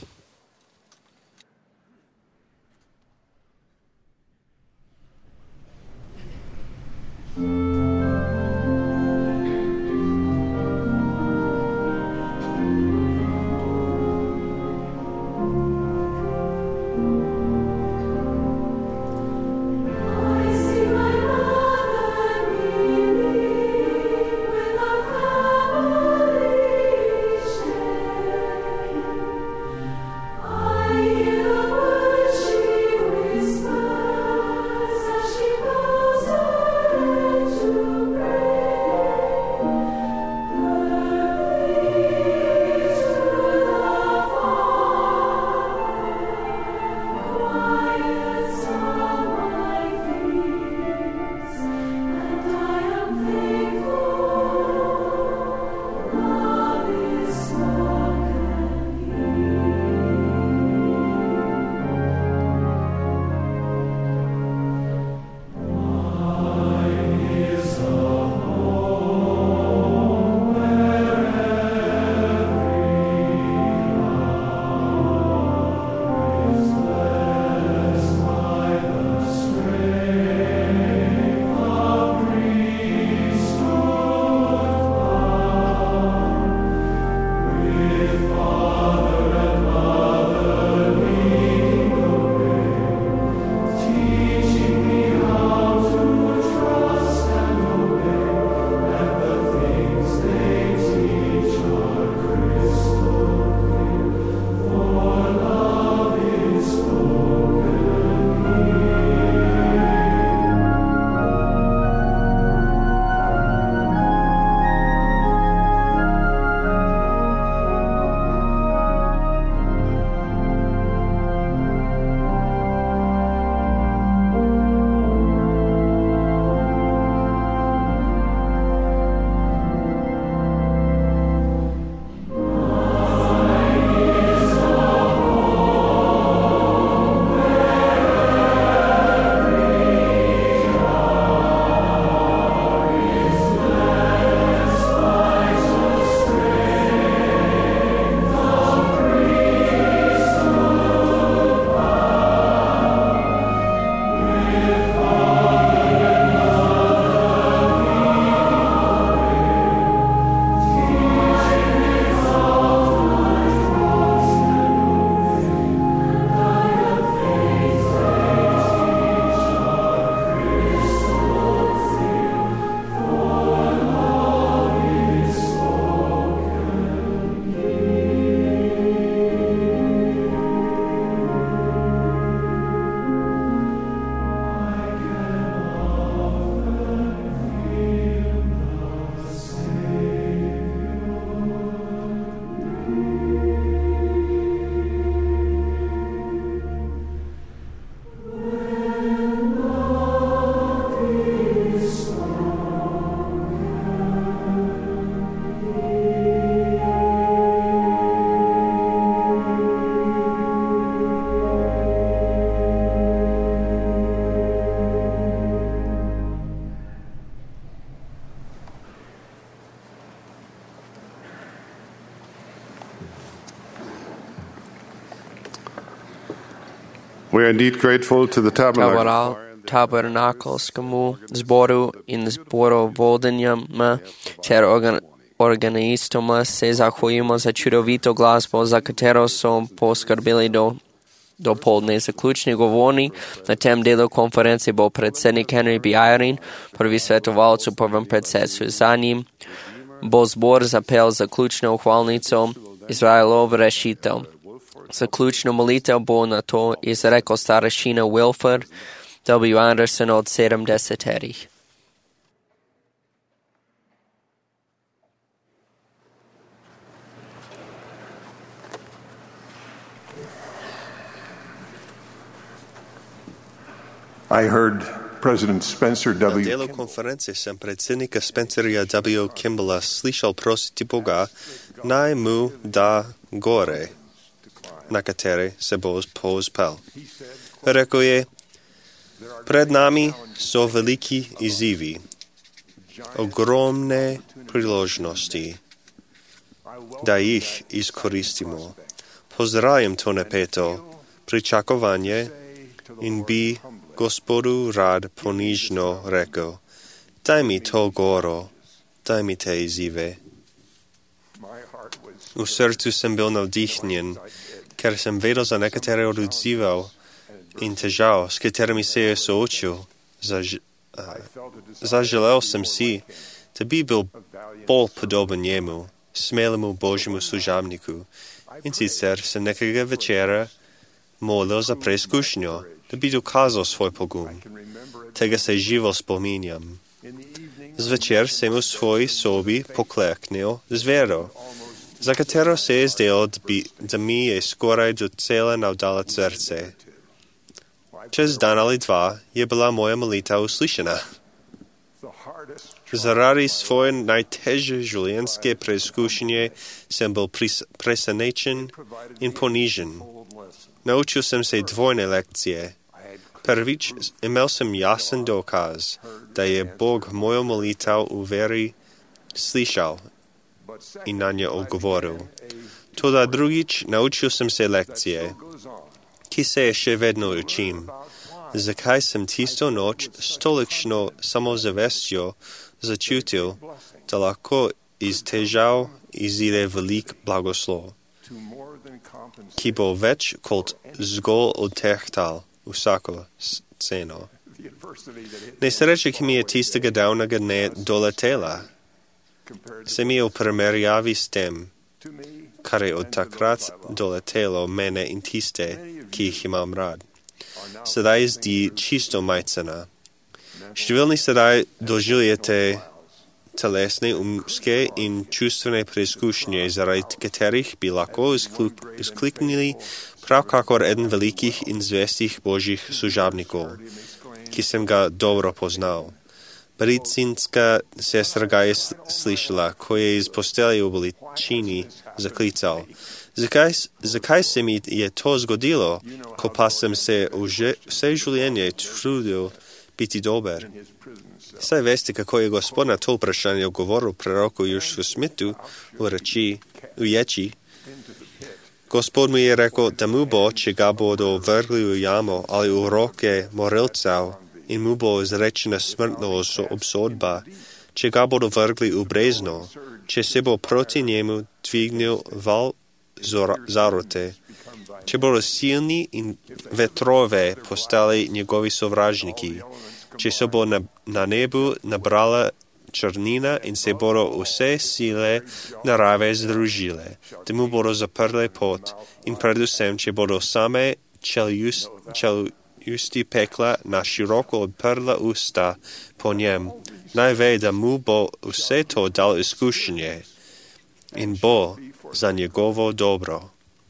We are indeed grateful to the tabernakelskomu zboru in zborovodnjama ter organistoma se zahvaljujemo za čudovito glasbo, za katero so poskrbeli do poldne. Zaključni govornik na tem delu konference bo predsednik Henry B. Eyring, prvi svetovalec v prvem predsedstvu. Za njim bo zbor zapel zaključno hvalnico Izraelov rešitev. Zaključno molitev bo na to izrekel starešina Wilford W. Anderson od 70-terih. I heard President Spencer W. Na delu konference sem predsednika Spencera W. Kimballa slišal prositi Boga, naj mu da gore, na katere se bo povzpel. Rekel je, pred nami so veliki izzivi, ogromne priložnosti, da jih izkoristimo. Pozdravljam to napeto pričakovanje in bi Gospodu rad ponižno rekel, daj mi to goro, daj mi te izzive. V srcu sem bil navdihnjen, ker sem vedel za nekatere od izzivov in težav, s katerimi se je soočil. Zaželel sem si, da bi bil bolj podoben njemu, smelemu Božjemu služabniku. In sicer sem nekega večera molil za preizkušnjo, da bi dokazal svoj pogum. Tega se živo spominjam. Zvečer sem v svoji sobi pokleknil z vero, za katero se je zdelo, da mi je skoraj docela navdala srce. Čez dan ali dva je bila moja molitev uslišena. Zaradi svoje najtežje življenjske preizkušnje sem bil presenečen in ponižen. Naučil sem se dvojne lekcije. Prvič, imel sem jasen dokaz, da je Bog mojo molitev v veri slišal in na nje odgovoril. Toda drugič, naučil sem se lekcije, ki se je še vedno učim. Zakaj sem tisto noč s tolikšno samozavestjo začutil, da lahko iz težav izide velik blagoslov, ki bo več kot zgolj odtehtal vsako ceno. Nesreča, ki mi je tistega davnega dne doletela, se mi je v primerjavi s tem, kar je od takrat doletelo mene in tiste, ki jih imam rad. Sedaj zdi čisto majcena. Številni sedaj doživljate telesne, umske in čustvene preizkušnje, zaradi katerih bi lahko izkliknili prav kakor eden velikih in zvestih Božjih služabnikov, ki sem ga dobro poznal. Medicinska sestra ga je slišala, ko je iz postele v bolečini zaklical. Zakaj se mi je to zgodilo, ko pa sem se vse življenje trudil biti dober? Saj veste, kako je Gospod na to vprašanje govoril proroku Joshua Smithu v ječi. Gospod mu je rekel, da mu bo, če ga bodo vrgli v jamo ali v roke morilcev in mu bo izrečena smrtna obsodba, če ga bodo vrgli v brezno, če se bo proti njemu dvignil val zarote, če bodo silni in vetrove postali njegovi sovražniki, če se bo na nebu nabrala črnina in se bodo vse sile narave združile, da mu bodo zaprle pot in predvsem, če bodo same čeljusti pekla na široko odprla usta po njem, naj ve, da mu bo vse to dal izkušnje in bo za njegovo dobro.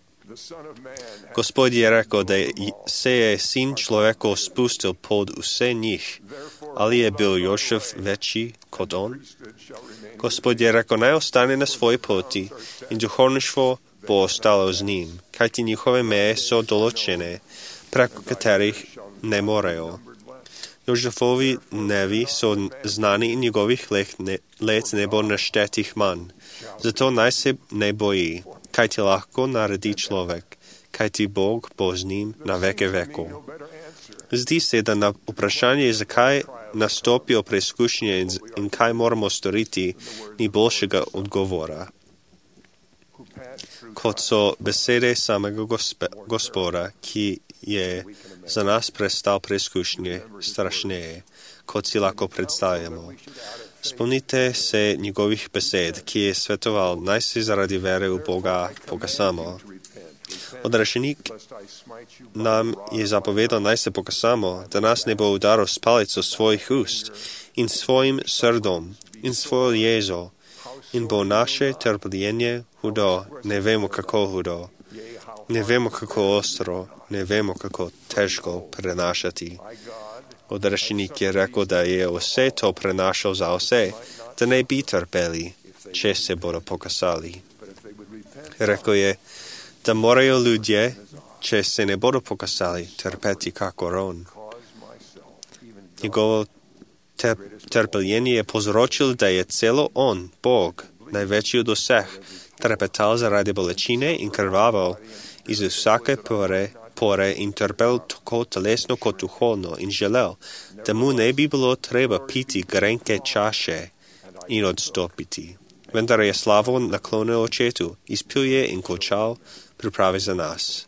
Gospod je rekel, da se je sin človekov spustil pod vse njih. Ali je bil Jošef večji kot on? Gospod je rekel, naj ostane na svoji poti in duhovništvo bo ostalo z njim, kajti njihove meje so določene, preko katerih ne morejo. Jožefovi dnevi so znani in njegovih let ne bo naštetih manj. Zato naj se ne boji, kaj ti lahko naredi človek, kajti Bog bo z njim na veke vekov. Zdi se, da na vprašanje, zakaj nastopijo preizkušnje in kaj moramo storiti, ni boljšega odgovora, kot so besede samega Gospoda, ki je za nas prestal preizkušnje strašneje, kot si lahko predstavljamo. Spomnite se njegovih besed, ki je svetoval, naj se zaradi vere v Boga pokasamo. Odrešenik nam je zapovedal, naj se pokasamo, da nas ne bo udaril s palico svojih ust in svojim srdom in svojo jezo in bo naše trpljenje hudo, ne vemo kako hudo, ne vemo kako ostro, ne vemo kako težko prenašati. Odrešenik je rekel, da je vse to prenašal za vse, da ne bi trpeli, če se bodo pokasali. Rekel je, da morajo ljudje, če se ne bodo pokasali, trpeti kakor on. Njegovo trpljenje je povzročil, da je celo on, Bog, največji od vseh, trepetal zaradi bolečine in krvaval iz vsake pore in trpel tako telesno kot duhovno in želel, da mu ne bi bilo treba piti grenke čaše in odstopiti. Vendar je slavo naklonil očetu, izpil je in končal priprave za nas.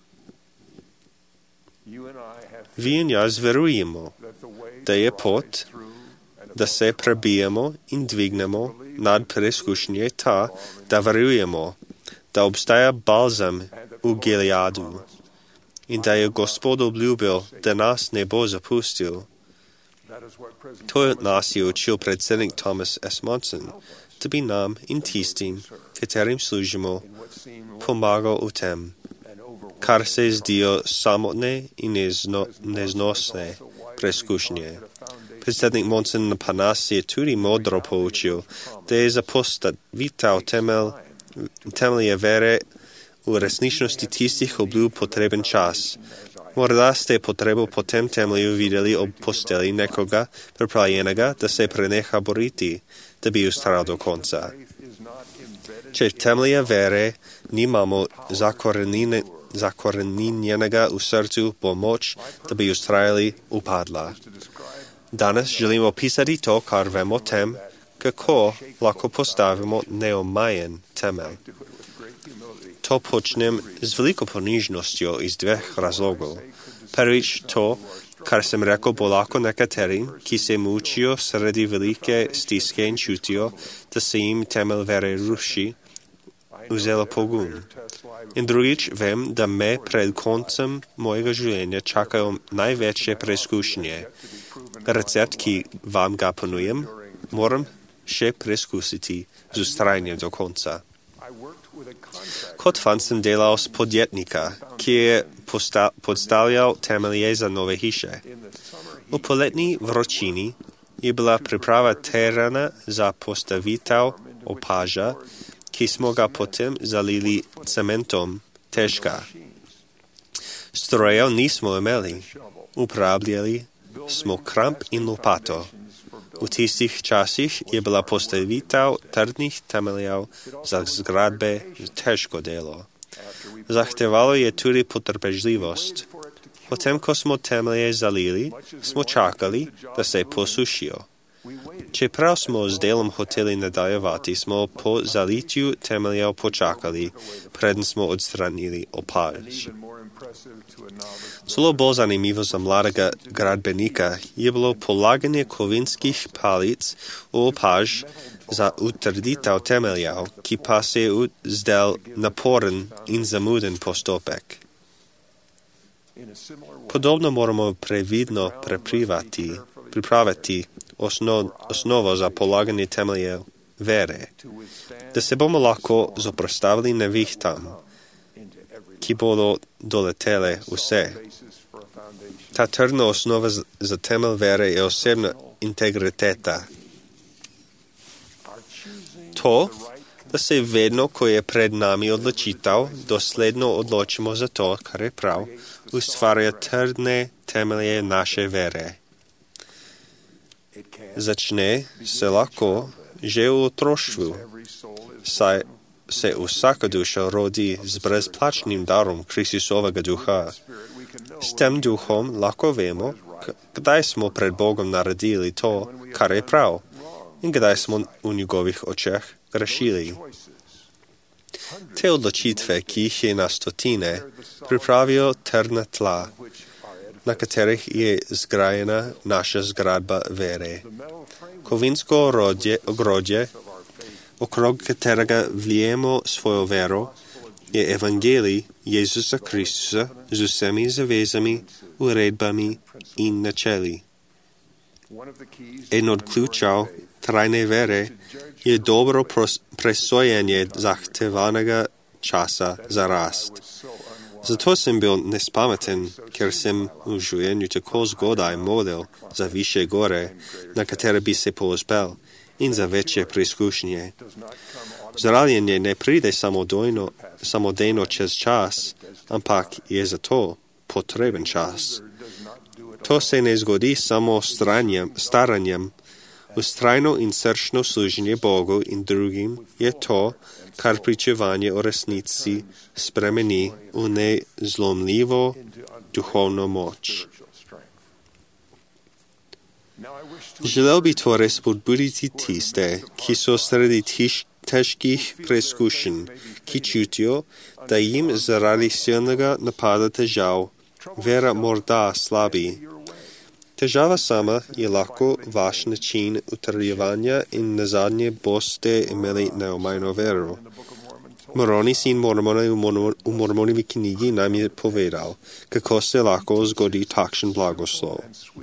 Vi in jaz verujemo, da je pot, da se prebijemo in dvignemo nad preizkušnje ta, da verujemo, da obstaja balzam v Gileadu in da je Gospod obljubil, da nas ne bo zapustil. To nas je učil predsednik Thomas S. Monson, da bi nam in tistim, katerim služimo, pomagal v tem, kar se zdijo samotne in neznosne preizkušnje. Predsednik Monson pa nas je tudi modro poučil, da je za postavitev temelje vere v resničnosti tistih obljub potreben čas. Morda ste potrebo po tem temelju videli ob posteli nekoga pripravljenega, da se preneha boriti, da bi ustrajal do konca. Če temelje vere nimamo zakoreninjenega v srcu, bo moč, da bi ustrajali, upadla. Danes želimo opisati to, kar vemo o tem, kako lahko postavimo neomajen temelj. To počnem z veliko ponižnostjo iz dveh razlogov. Prvič to, kar sem rekel, bo lahko nekaterim, ki se mučijo sredi velike stiske in čutijo, da se jim temelj vere ruši, vzelo pogum. In drugič, vem, da me pred koncem mojega življenja čakajo največje preizkušnje. Recept, ki vam ga ponujem, moram še preizkusiti z ustrajanjem do konca. Kot fan sem delal s podjetnika, ki je podstavljal temelje za nove hiše. V poletni vročini je bila priprava terena za postavitev opaža, ki smo ga potem zalili cementom, težka. Strojev nismo imeli, uporabljali smo kramp in lopato. V tistih časih je bila postavitev trdnih temeljev za zgradbe težko delo. Zahtevalo je tudi potrpežljivost. Potem, ko smo temelje zalili, smo čakali, da se posušijo. Čeprav smo z delom hoteli nadaljevati, smo po zalitju temeljev počakali, preden smo odstranili opaž. Celo bolj zanimivo za mladega gradbenika je bilo polaganje kovinskih palic v opaž za utrditev temeljev, ki pa se je zdel naporen in zamuden postopek. Podobno moramo previdno pripraviti osnovo za polaganje temeljev vere, da se bomo lahko zoprstavili nevihtam, ki bodo doletele vse. Ta trdna osnova za temelj vere je osebna integriteta. To, da se vedno, ko je pred nami odločitev, dosledno odločimo za to, kar je prav, ustvarja trdne temelje naše vere. Začne se lahko že v otroštvu, saj se всяка душа роди з безплатним даром Христосового Духа. З тим Духом легко вимо, куди смо пред Богом народили то, кар е прав, і куди смо у Негових очах грешили. Те одлучитве, ки є на стотине, приправio терна тла, на которых є зграєна наша зградба вери. Ковинско огrodje, округ которого влиємо свою веру, є Евангелий Єсуса Хриstusa з усіми завезами, уредбами і начали. Един от ключів трайної вери є добро пресоєння захтеваного часа за раст. Зато съм бил неспаметен, ker съм у življenju tako zgodaj molil za više gore, na katere bi se povzpel, in za večje preizkušnje. Zdravljenje ne pride samodejno čez čas, ampak je za to potreben čas. To se ne zgodi samo staranjem. Ustrajno in srčno služenje Bogu in drugim je to, kar pričevanje o resnici spremeni v nezlomljivo duhovno moč. Želel bi torej spodbuditi tiste, ki so sredi težkih preizkušenj, ki čutijo, da jim zaradi silnega napada težav vera morda slabi. Težava sama je lahko vaš način utrjevanja in nazadnje boste imeli neomajno vero. Moroni sin Mormona v Mormonovi knjigi nam je povedal, kako se lahko zgodi takšen blagoslov.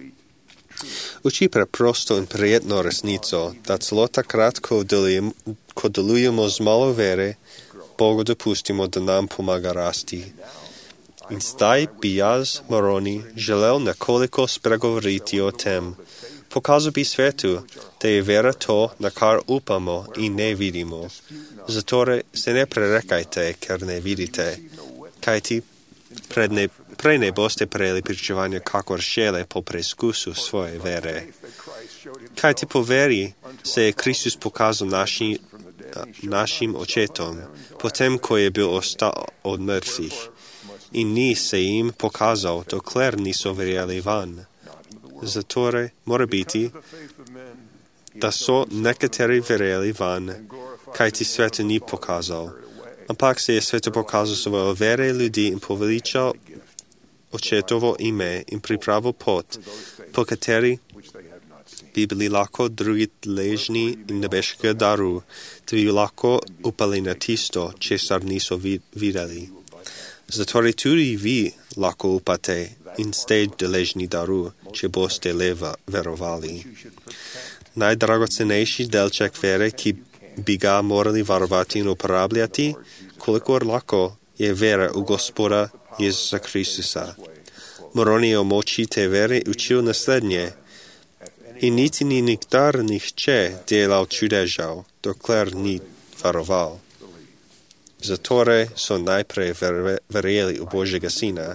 Uči preprosto in prijetno resnico, da celo takrat, ko delujemo z malo vere, Bogu dopustimo, da nam pomaga rasti. In zdaj bi jaz, Moroni, želel nekoliko spregovoriti o tem. Pokazal bi svetu, da je vera to, na kar upamo in ne vidimo. Zato se ne prerekajte, ker ne vidite, kajti prej ne boste prejeli pričevanja kakor šele po preizkusu svoje vere. Kajti po veri se je Kristus pokazal našim očetom, potem ko je bil ostal od mrtvih. In ni se jim pokazal, dokler niso verjeli van. Zatorej mora biti, da so nekateri verjeli van, kajti svetu ni pokazal. Ampak se je svetu pokazal svoje vere ljudi in poveličal očetovo ime in pripravil pot, po kateri bi bili lahko drugi deležni in nebeškega daru, da bi lahko upali na tisto, česar niso videli. Zatorej tudi vi lahko upate in ste deležni daru, če boste le verovali. Najdragocenejši delček vere, ki bi ga morali varovati in uporabljati, kolikor lahko, je vera v Gospoda Jezusa Kristusa. Moroni je o moči te vere učil naslednje. In niti ni nikdar nihče delal čudežav, dokler ni varoval. Zatorej so najprej verjeli v Božjega Sina.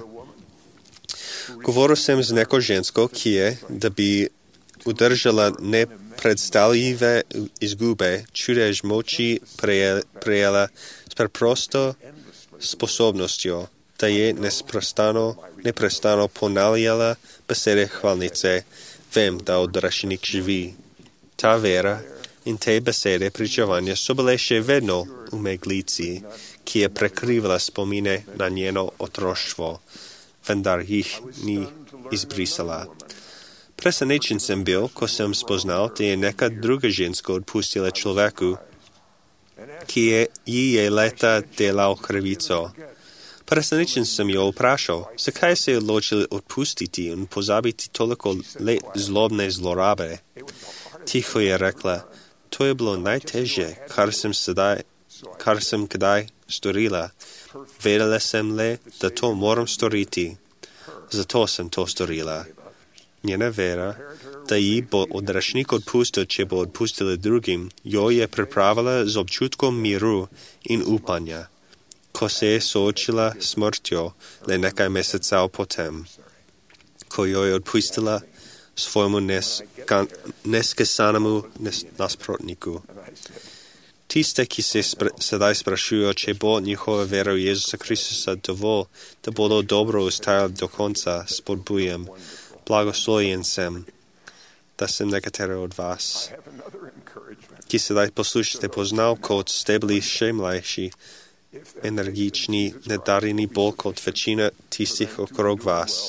Govoril sem z neko žensko, ki je, da bi udržala nepredstavljive izgube, čudež moči prejela s preprosto sposobnostjo, da je neprestano ponavljala besede hvalnice, vem, da odrešenik živi. Ta vera in te besede pričevanja so bile še vedno v meglici, ki je prekrivala spomine na njeno otroštvo, vendar jih ni izbrisala. Presenečen sem bil, ko sem spoznal, da je neka druga ženska odpustila človeku, ki ji je leta delal krivico. Presenečen sem jo vprašal, zakaj se je odločil odpustiti in pozabiti toliko let zlobne zlorabe. Tiho je rekla, to je bilo najtežje, kar sem kdaj storila. Vedela sem le, da to moram storiti. Zato sem to storila. Njena vera, da ji bo odrešnik odpustil, če bo odpustila drugim, jo je pripravila z občutkom miru in upanja, ko se je soočila s smrtjo le nekaj mesecev potem, ko jo je odpustila svojemu neskesanemu nasprotniku. Tiste, ki se sedaj sprašujejo, če bo njihova vera v Jezusa Kristusa dovolj, da bodo dobro ustajali do konca, spodbujam. Blagoslovljen sem, da sem nekateri od vas, ki sedaj poslušate, poznal, kot ste bili še mlajši, energični, nedarjeni bolj kot večina tistih okrog vas.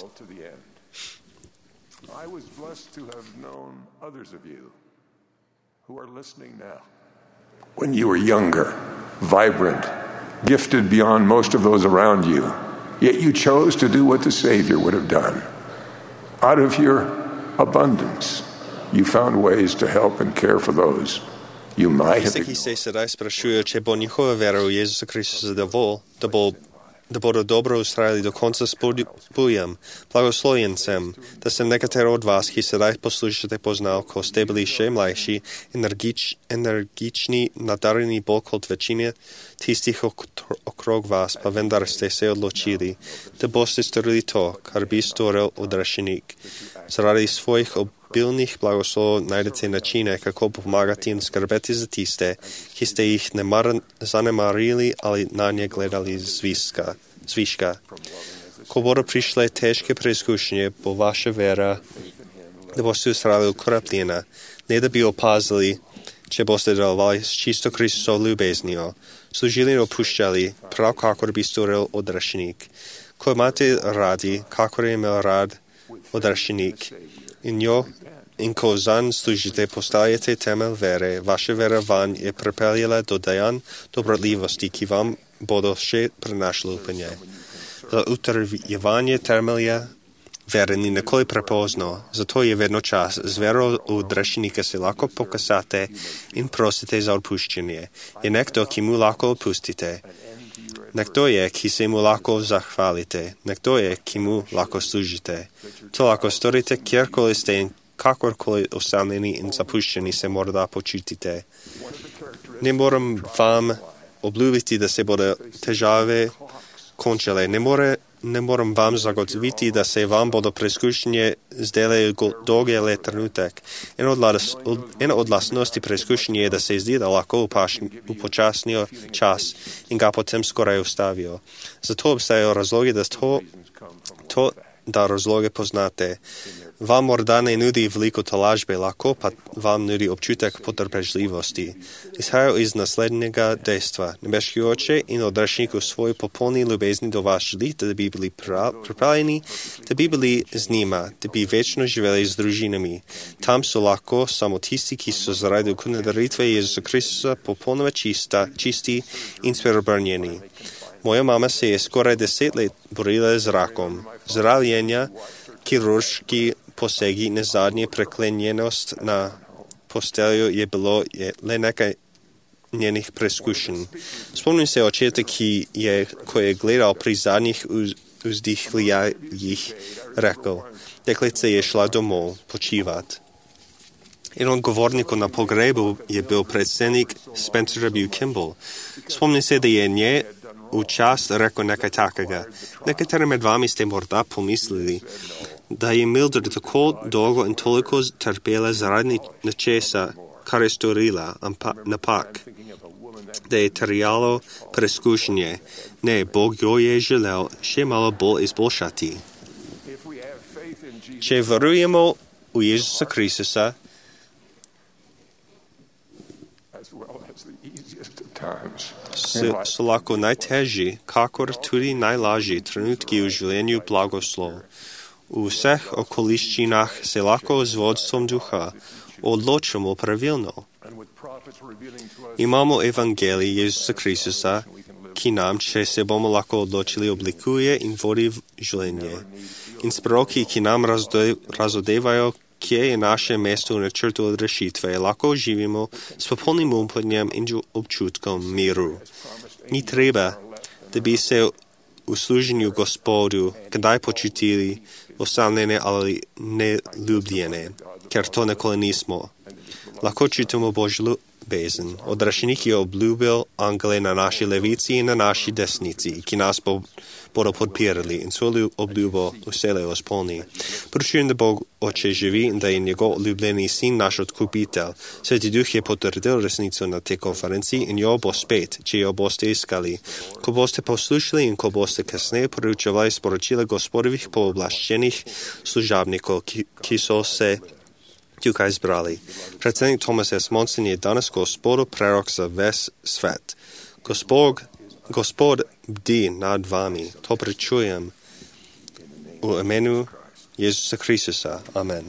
I was blessed to have known others of you who are listening now. When you were younger, vibrant, gifted beyond most of those around you, yet you chose to do what the Savior would have done. Out of your abundance, you found ways to help and care for those you might have ignored. Ki se sedaj sprašujejo, če bo njihova vera v Jezusa Kristusa dovolj, da bodo dobro ustrajali do konca, spodbujam. Blagoslovljen sem, da sem nekateri od vas, ki sedaj poslušate, poznal, ko ste bili še mlajši, energični, nadarjeni bolj kot večina tistih okrog vas, pa vendar ste se odločili, da boste storili to, kar bi storil odrašenik. Zaradi svojih obilnih blagoslovov najdete načine, kako pomagati in skrbeti za tiste, ki ste jih zanemarili ali na nje gledali zviška. Ko bodo prišle težke preizkušnje, bo vaša vera, da boste ustrajali ukrepljena, ne da bi opazili, če boste delovali s čisto Kristusovo ljubeznijo, služili in opuščali, prav kakor bi storil odrašenik. Ko imate radi, kakor je imel rad odrašenik, in ko zanj služite, postajate temelj vere. Vaša vera vanj je pripeljala do dejanj dobrotljivosti, ki vam bodo še prinašali upanje. Za utrjevanje temelja vere ni nikoli prepozno, zato je vedno čas. Z vero v odrašenika se lahko pokazate in prosite za odpuščanje. Je nekdo, ki mu lahko odpustite. Nekdo je, ki se mu lahko zahvalite. Nekdo je, ki mu lahko služite. To lahko storite, kjerkoli ste in kakorkoli osamljeni in zapuščeni se morda počutite. Ne moram vam obljubiti, da se bodo težave končale. Ne moram vam zagotoviti, da se vam bodo preizkušnje zdele dolge le trenutek. Ena od lastnosti preizkušnje je, da se zdi, da lahko upočasnijo čas in ga potem skoraj ustavijo. Zato obstajajo razlogi, da razloge poznate. Vam morda ne nudi veliko tolažbe, lahko pa vam nudi občutek potrpežljivosti. Izhajajo iz naslednjega dejstva. Nebeški Oče in odrašnik v svoji popolni ljubezni do vas želite, da bi bili pripravljeni, da bi bili z njima, da bi večno živeli z družinami. Tam so lahko samo tisti, ki so zaradi okulne daritve Jezusa Kristusa popolnoma čisti in spreobrnjeni. Moja mama se je skoraj 10 let borila z rakom. Zdravljenja, kirurški posegi, nezadnje preklenjenost na posteljo je bilo le nekaj njenih preizkušenj. Spomnim se očeta, ko je gledal pri zadnjih vzdihljajih, rekel, deklica je šla domov počivat. In on govorniku na pogrebu je bil predsednik Spencer W. Kimball. Spomnim se, da je nje v čast rekel nekaj takega. Nekateri med vami ste morda pomislili, da je Mildred tako dolgo in toliko trpela zaradi nečesa, kar je storila, napak, da je terjalo preizkušnje. Ne, Bog jo je želel še malo bolj izboljšati. Če verujemo v Jezusa Kristusa, so lahko najtežji, kakor tudi najlažji trenutki v življenju blagoslov. V vseh okoliščinah se lahko z vodstvom duha odločimo pravilno. Imamo evangelij Jezusa Kristusa, ki nam, če se bomo lahko odločili, oblikuje in vodi življenje. In sproki, ki nam razodevajo, kje je naše mesto v načrtu odrešitve, lahko živimo s popolnim upanjem in občutkom miru. Ni treba, da bi se v služenju Gospodu kdaj počutili osamljene ali neljubljene, ker to nikoli nismo. Lahko čutimo Božjo ljubezen. Odrašenik je obljubil angele na naši levici in na naši desnici, ki nas bodo podpirali in svojo obljubo vselej izpolni. Причина да Бог Отче живи, да и Него улюблений Син наш Откупител. Свети Дух е потвърдил ресницу на те конференции и нjo бо спет, че ја босте искали. Ко босте послушали и ко босте касне поручували споручила Господових пооблащених служавников, ки со се тука избрали. Председник Томас С. Монсен е данас Господу пророк за весь свет. Господ бди над вами, то причуjem u imenu Jezusa Хриstuса. Amen.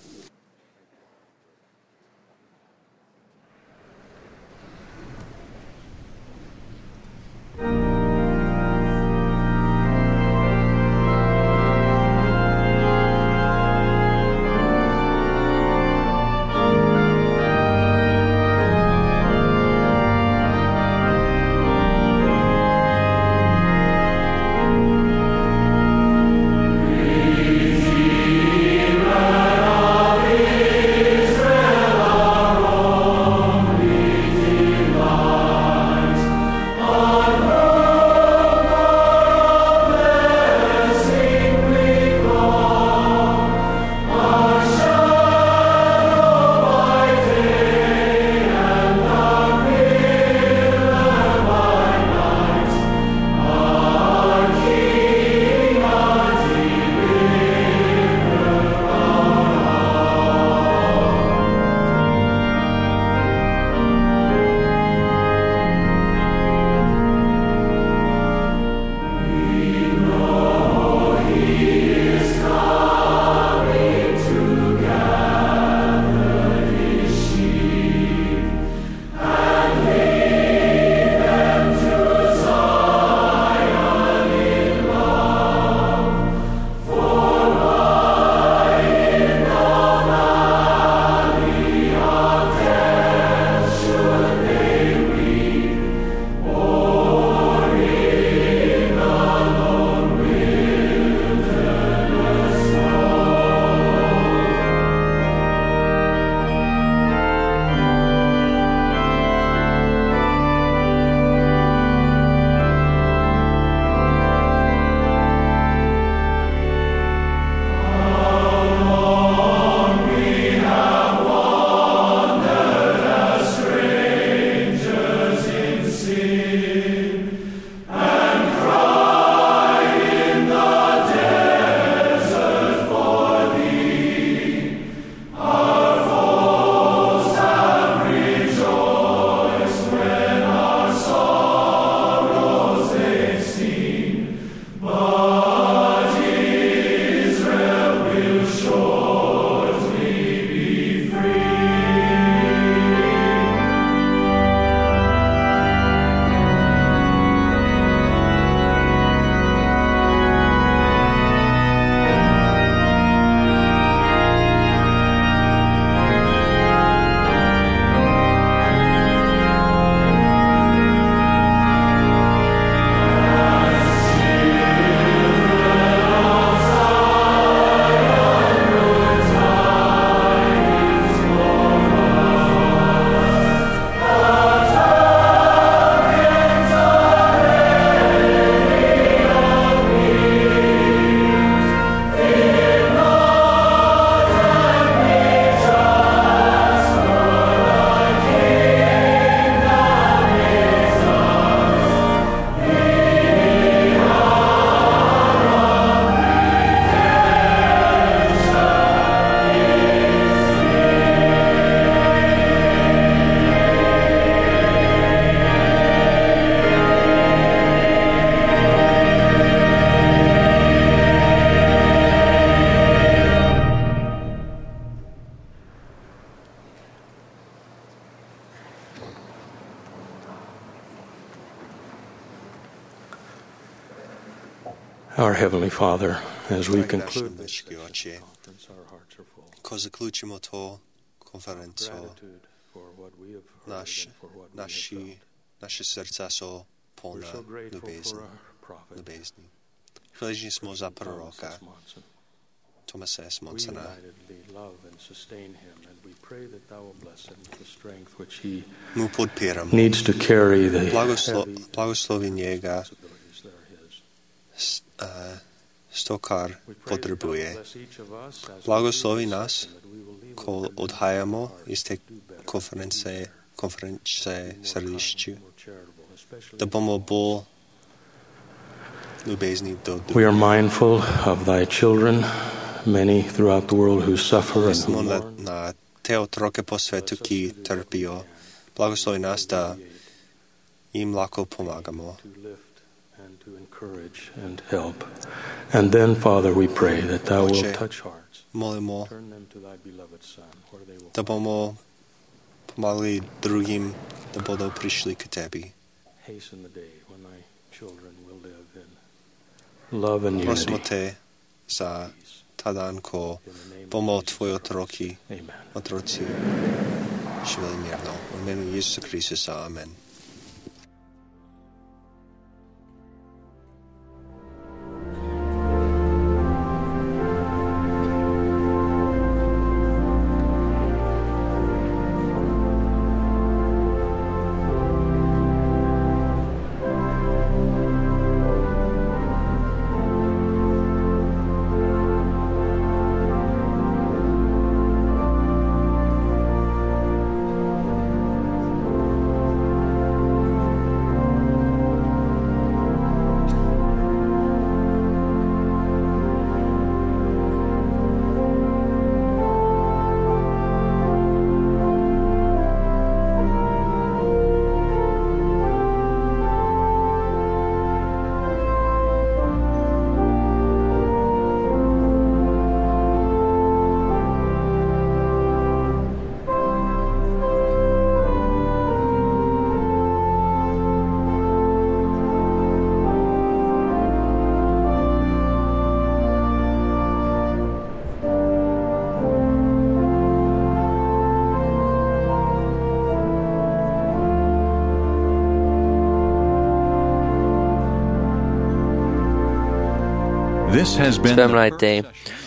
Our Heavenly Father, as we conclude this ko zaključimo to konferenco, naše srca so polna ljubezni. Hvaležni smo za proroka Thomasa S. Monsona. Mu podpiramo. Blagoslovi njega sto kar potrebuje. Blagoslovi nas, ko odhajamo iz te konference središču, da bomo bolj ljubezni do drugih. We are mindful of thy children, many throughout the world who suffer and who mourn. Na te otroke po svetu, ki trpijo. Blagoslovi nas, da jim lahko pomagamo. To encourage and help. And then, Father, we pray that thou wilt touch hearts. Molimo, Turn them to thy beloved Son, where they will da bomo pomagali drugim, da bodo prišli k tebi. hasten the day when thy children will live in love and Prosimo unity. te za ta dan, ko bomo tvoji otroci živeli mirno. V imenu Jezusa Kristusa. Amen. Spomnajte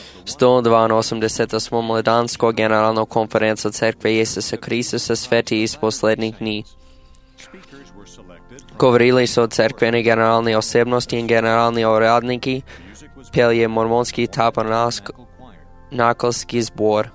182. Moledansko generalnu konferencu Cerkve Isusa Kristusa Sveti iz poslednjih dni. Govorili su crkveni generalni osobnosti i generalni uradniki, pjel je mormonski tabernakelski zbor.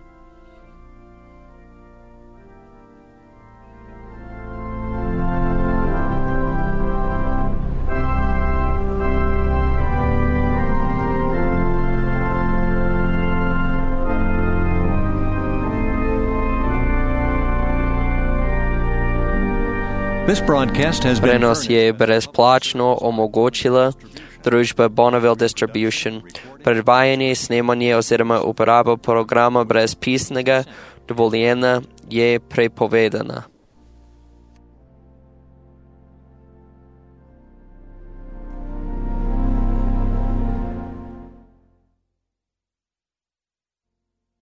Prenos je brezplačno omogočila družba Bonneville Distribution. Predvajanje, snemanje oziroma uporaba programa brez pisnega dovoljenja je prepovedana.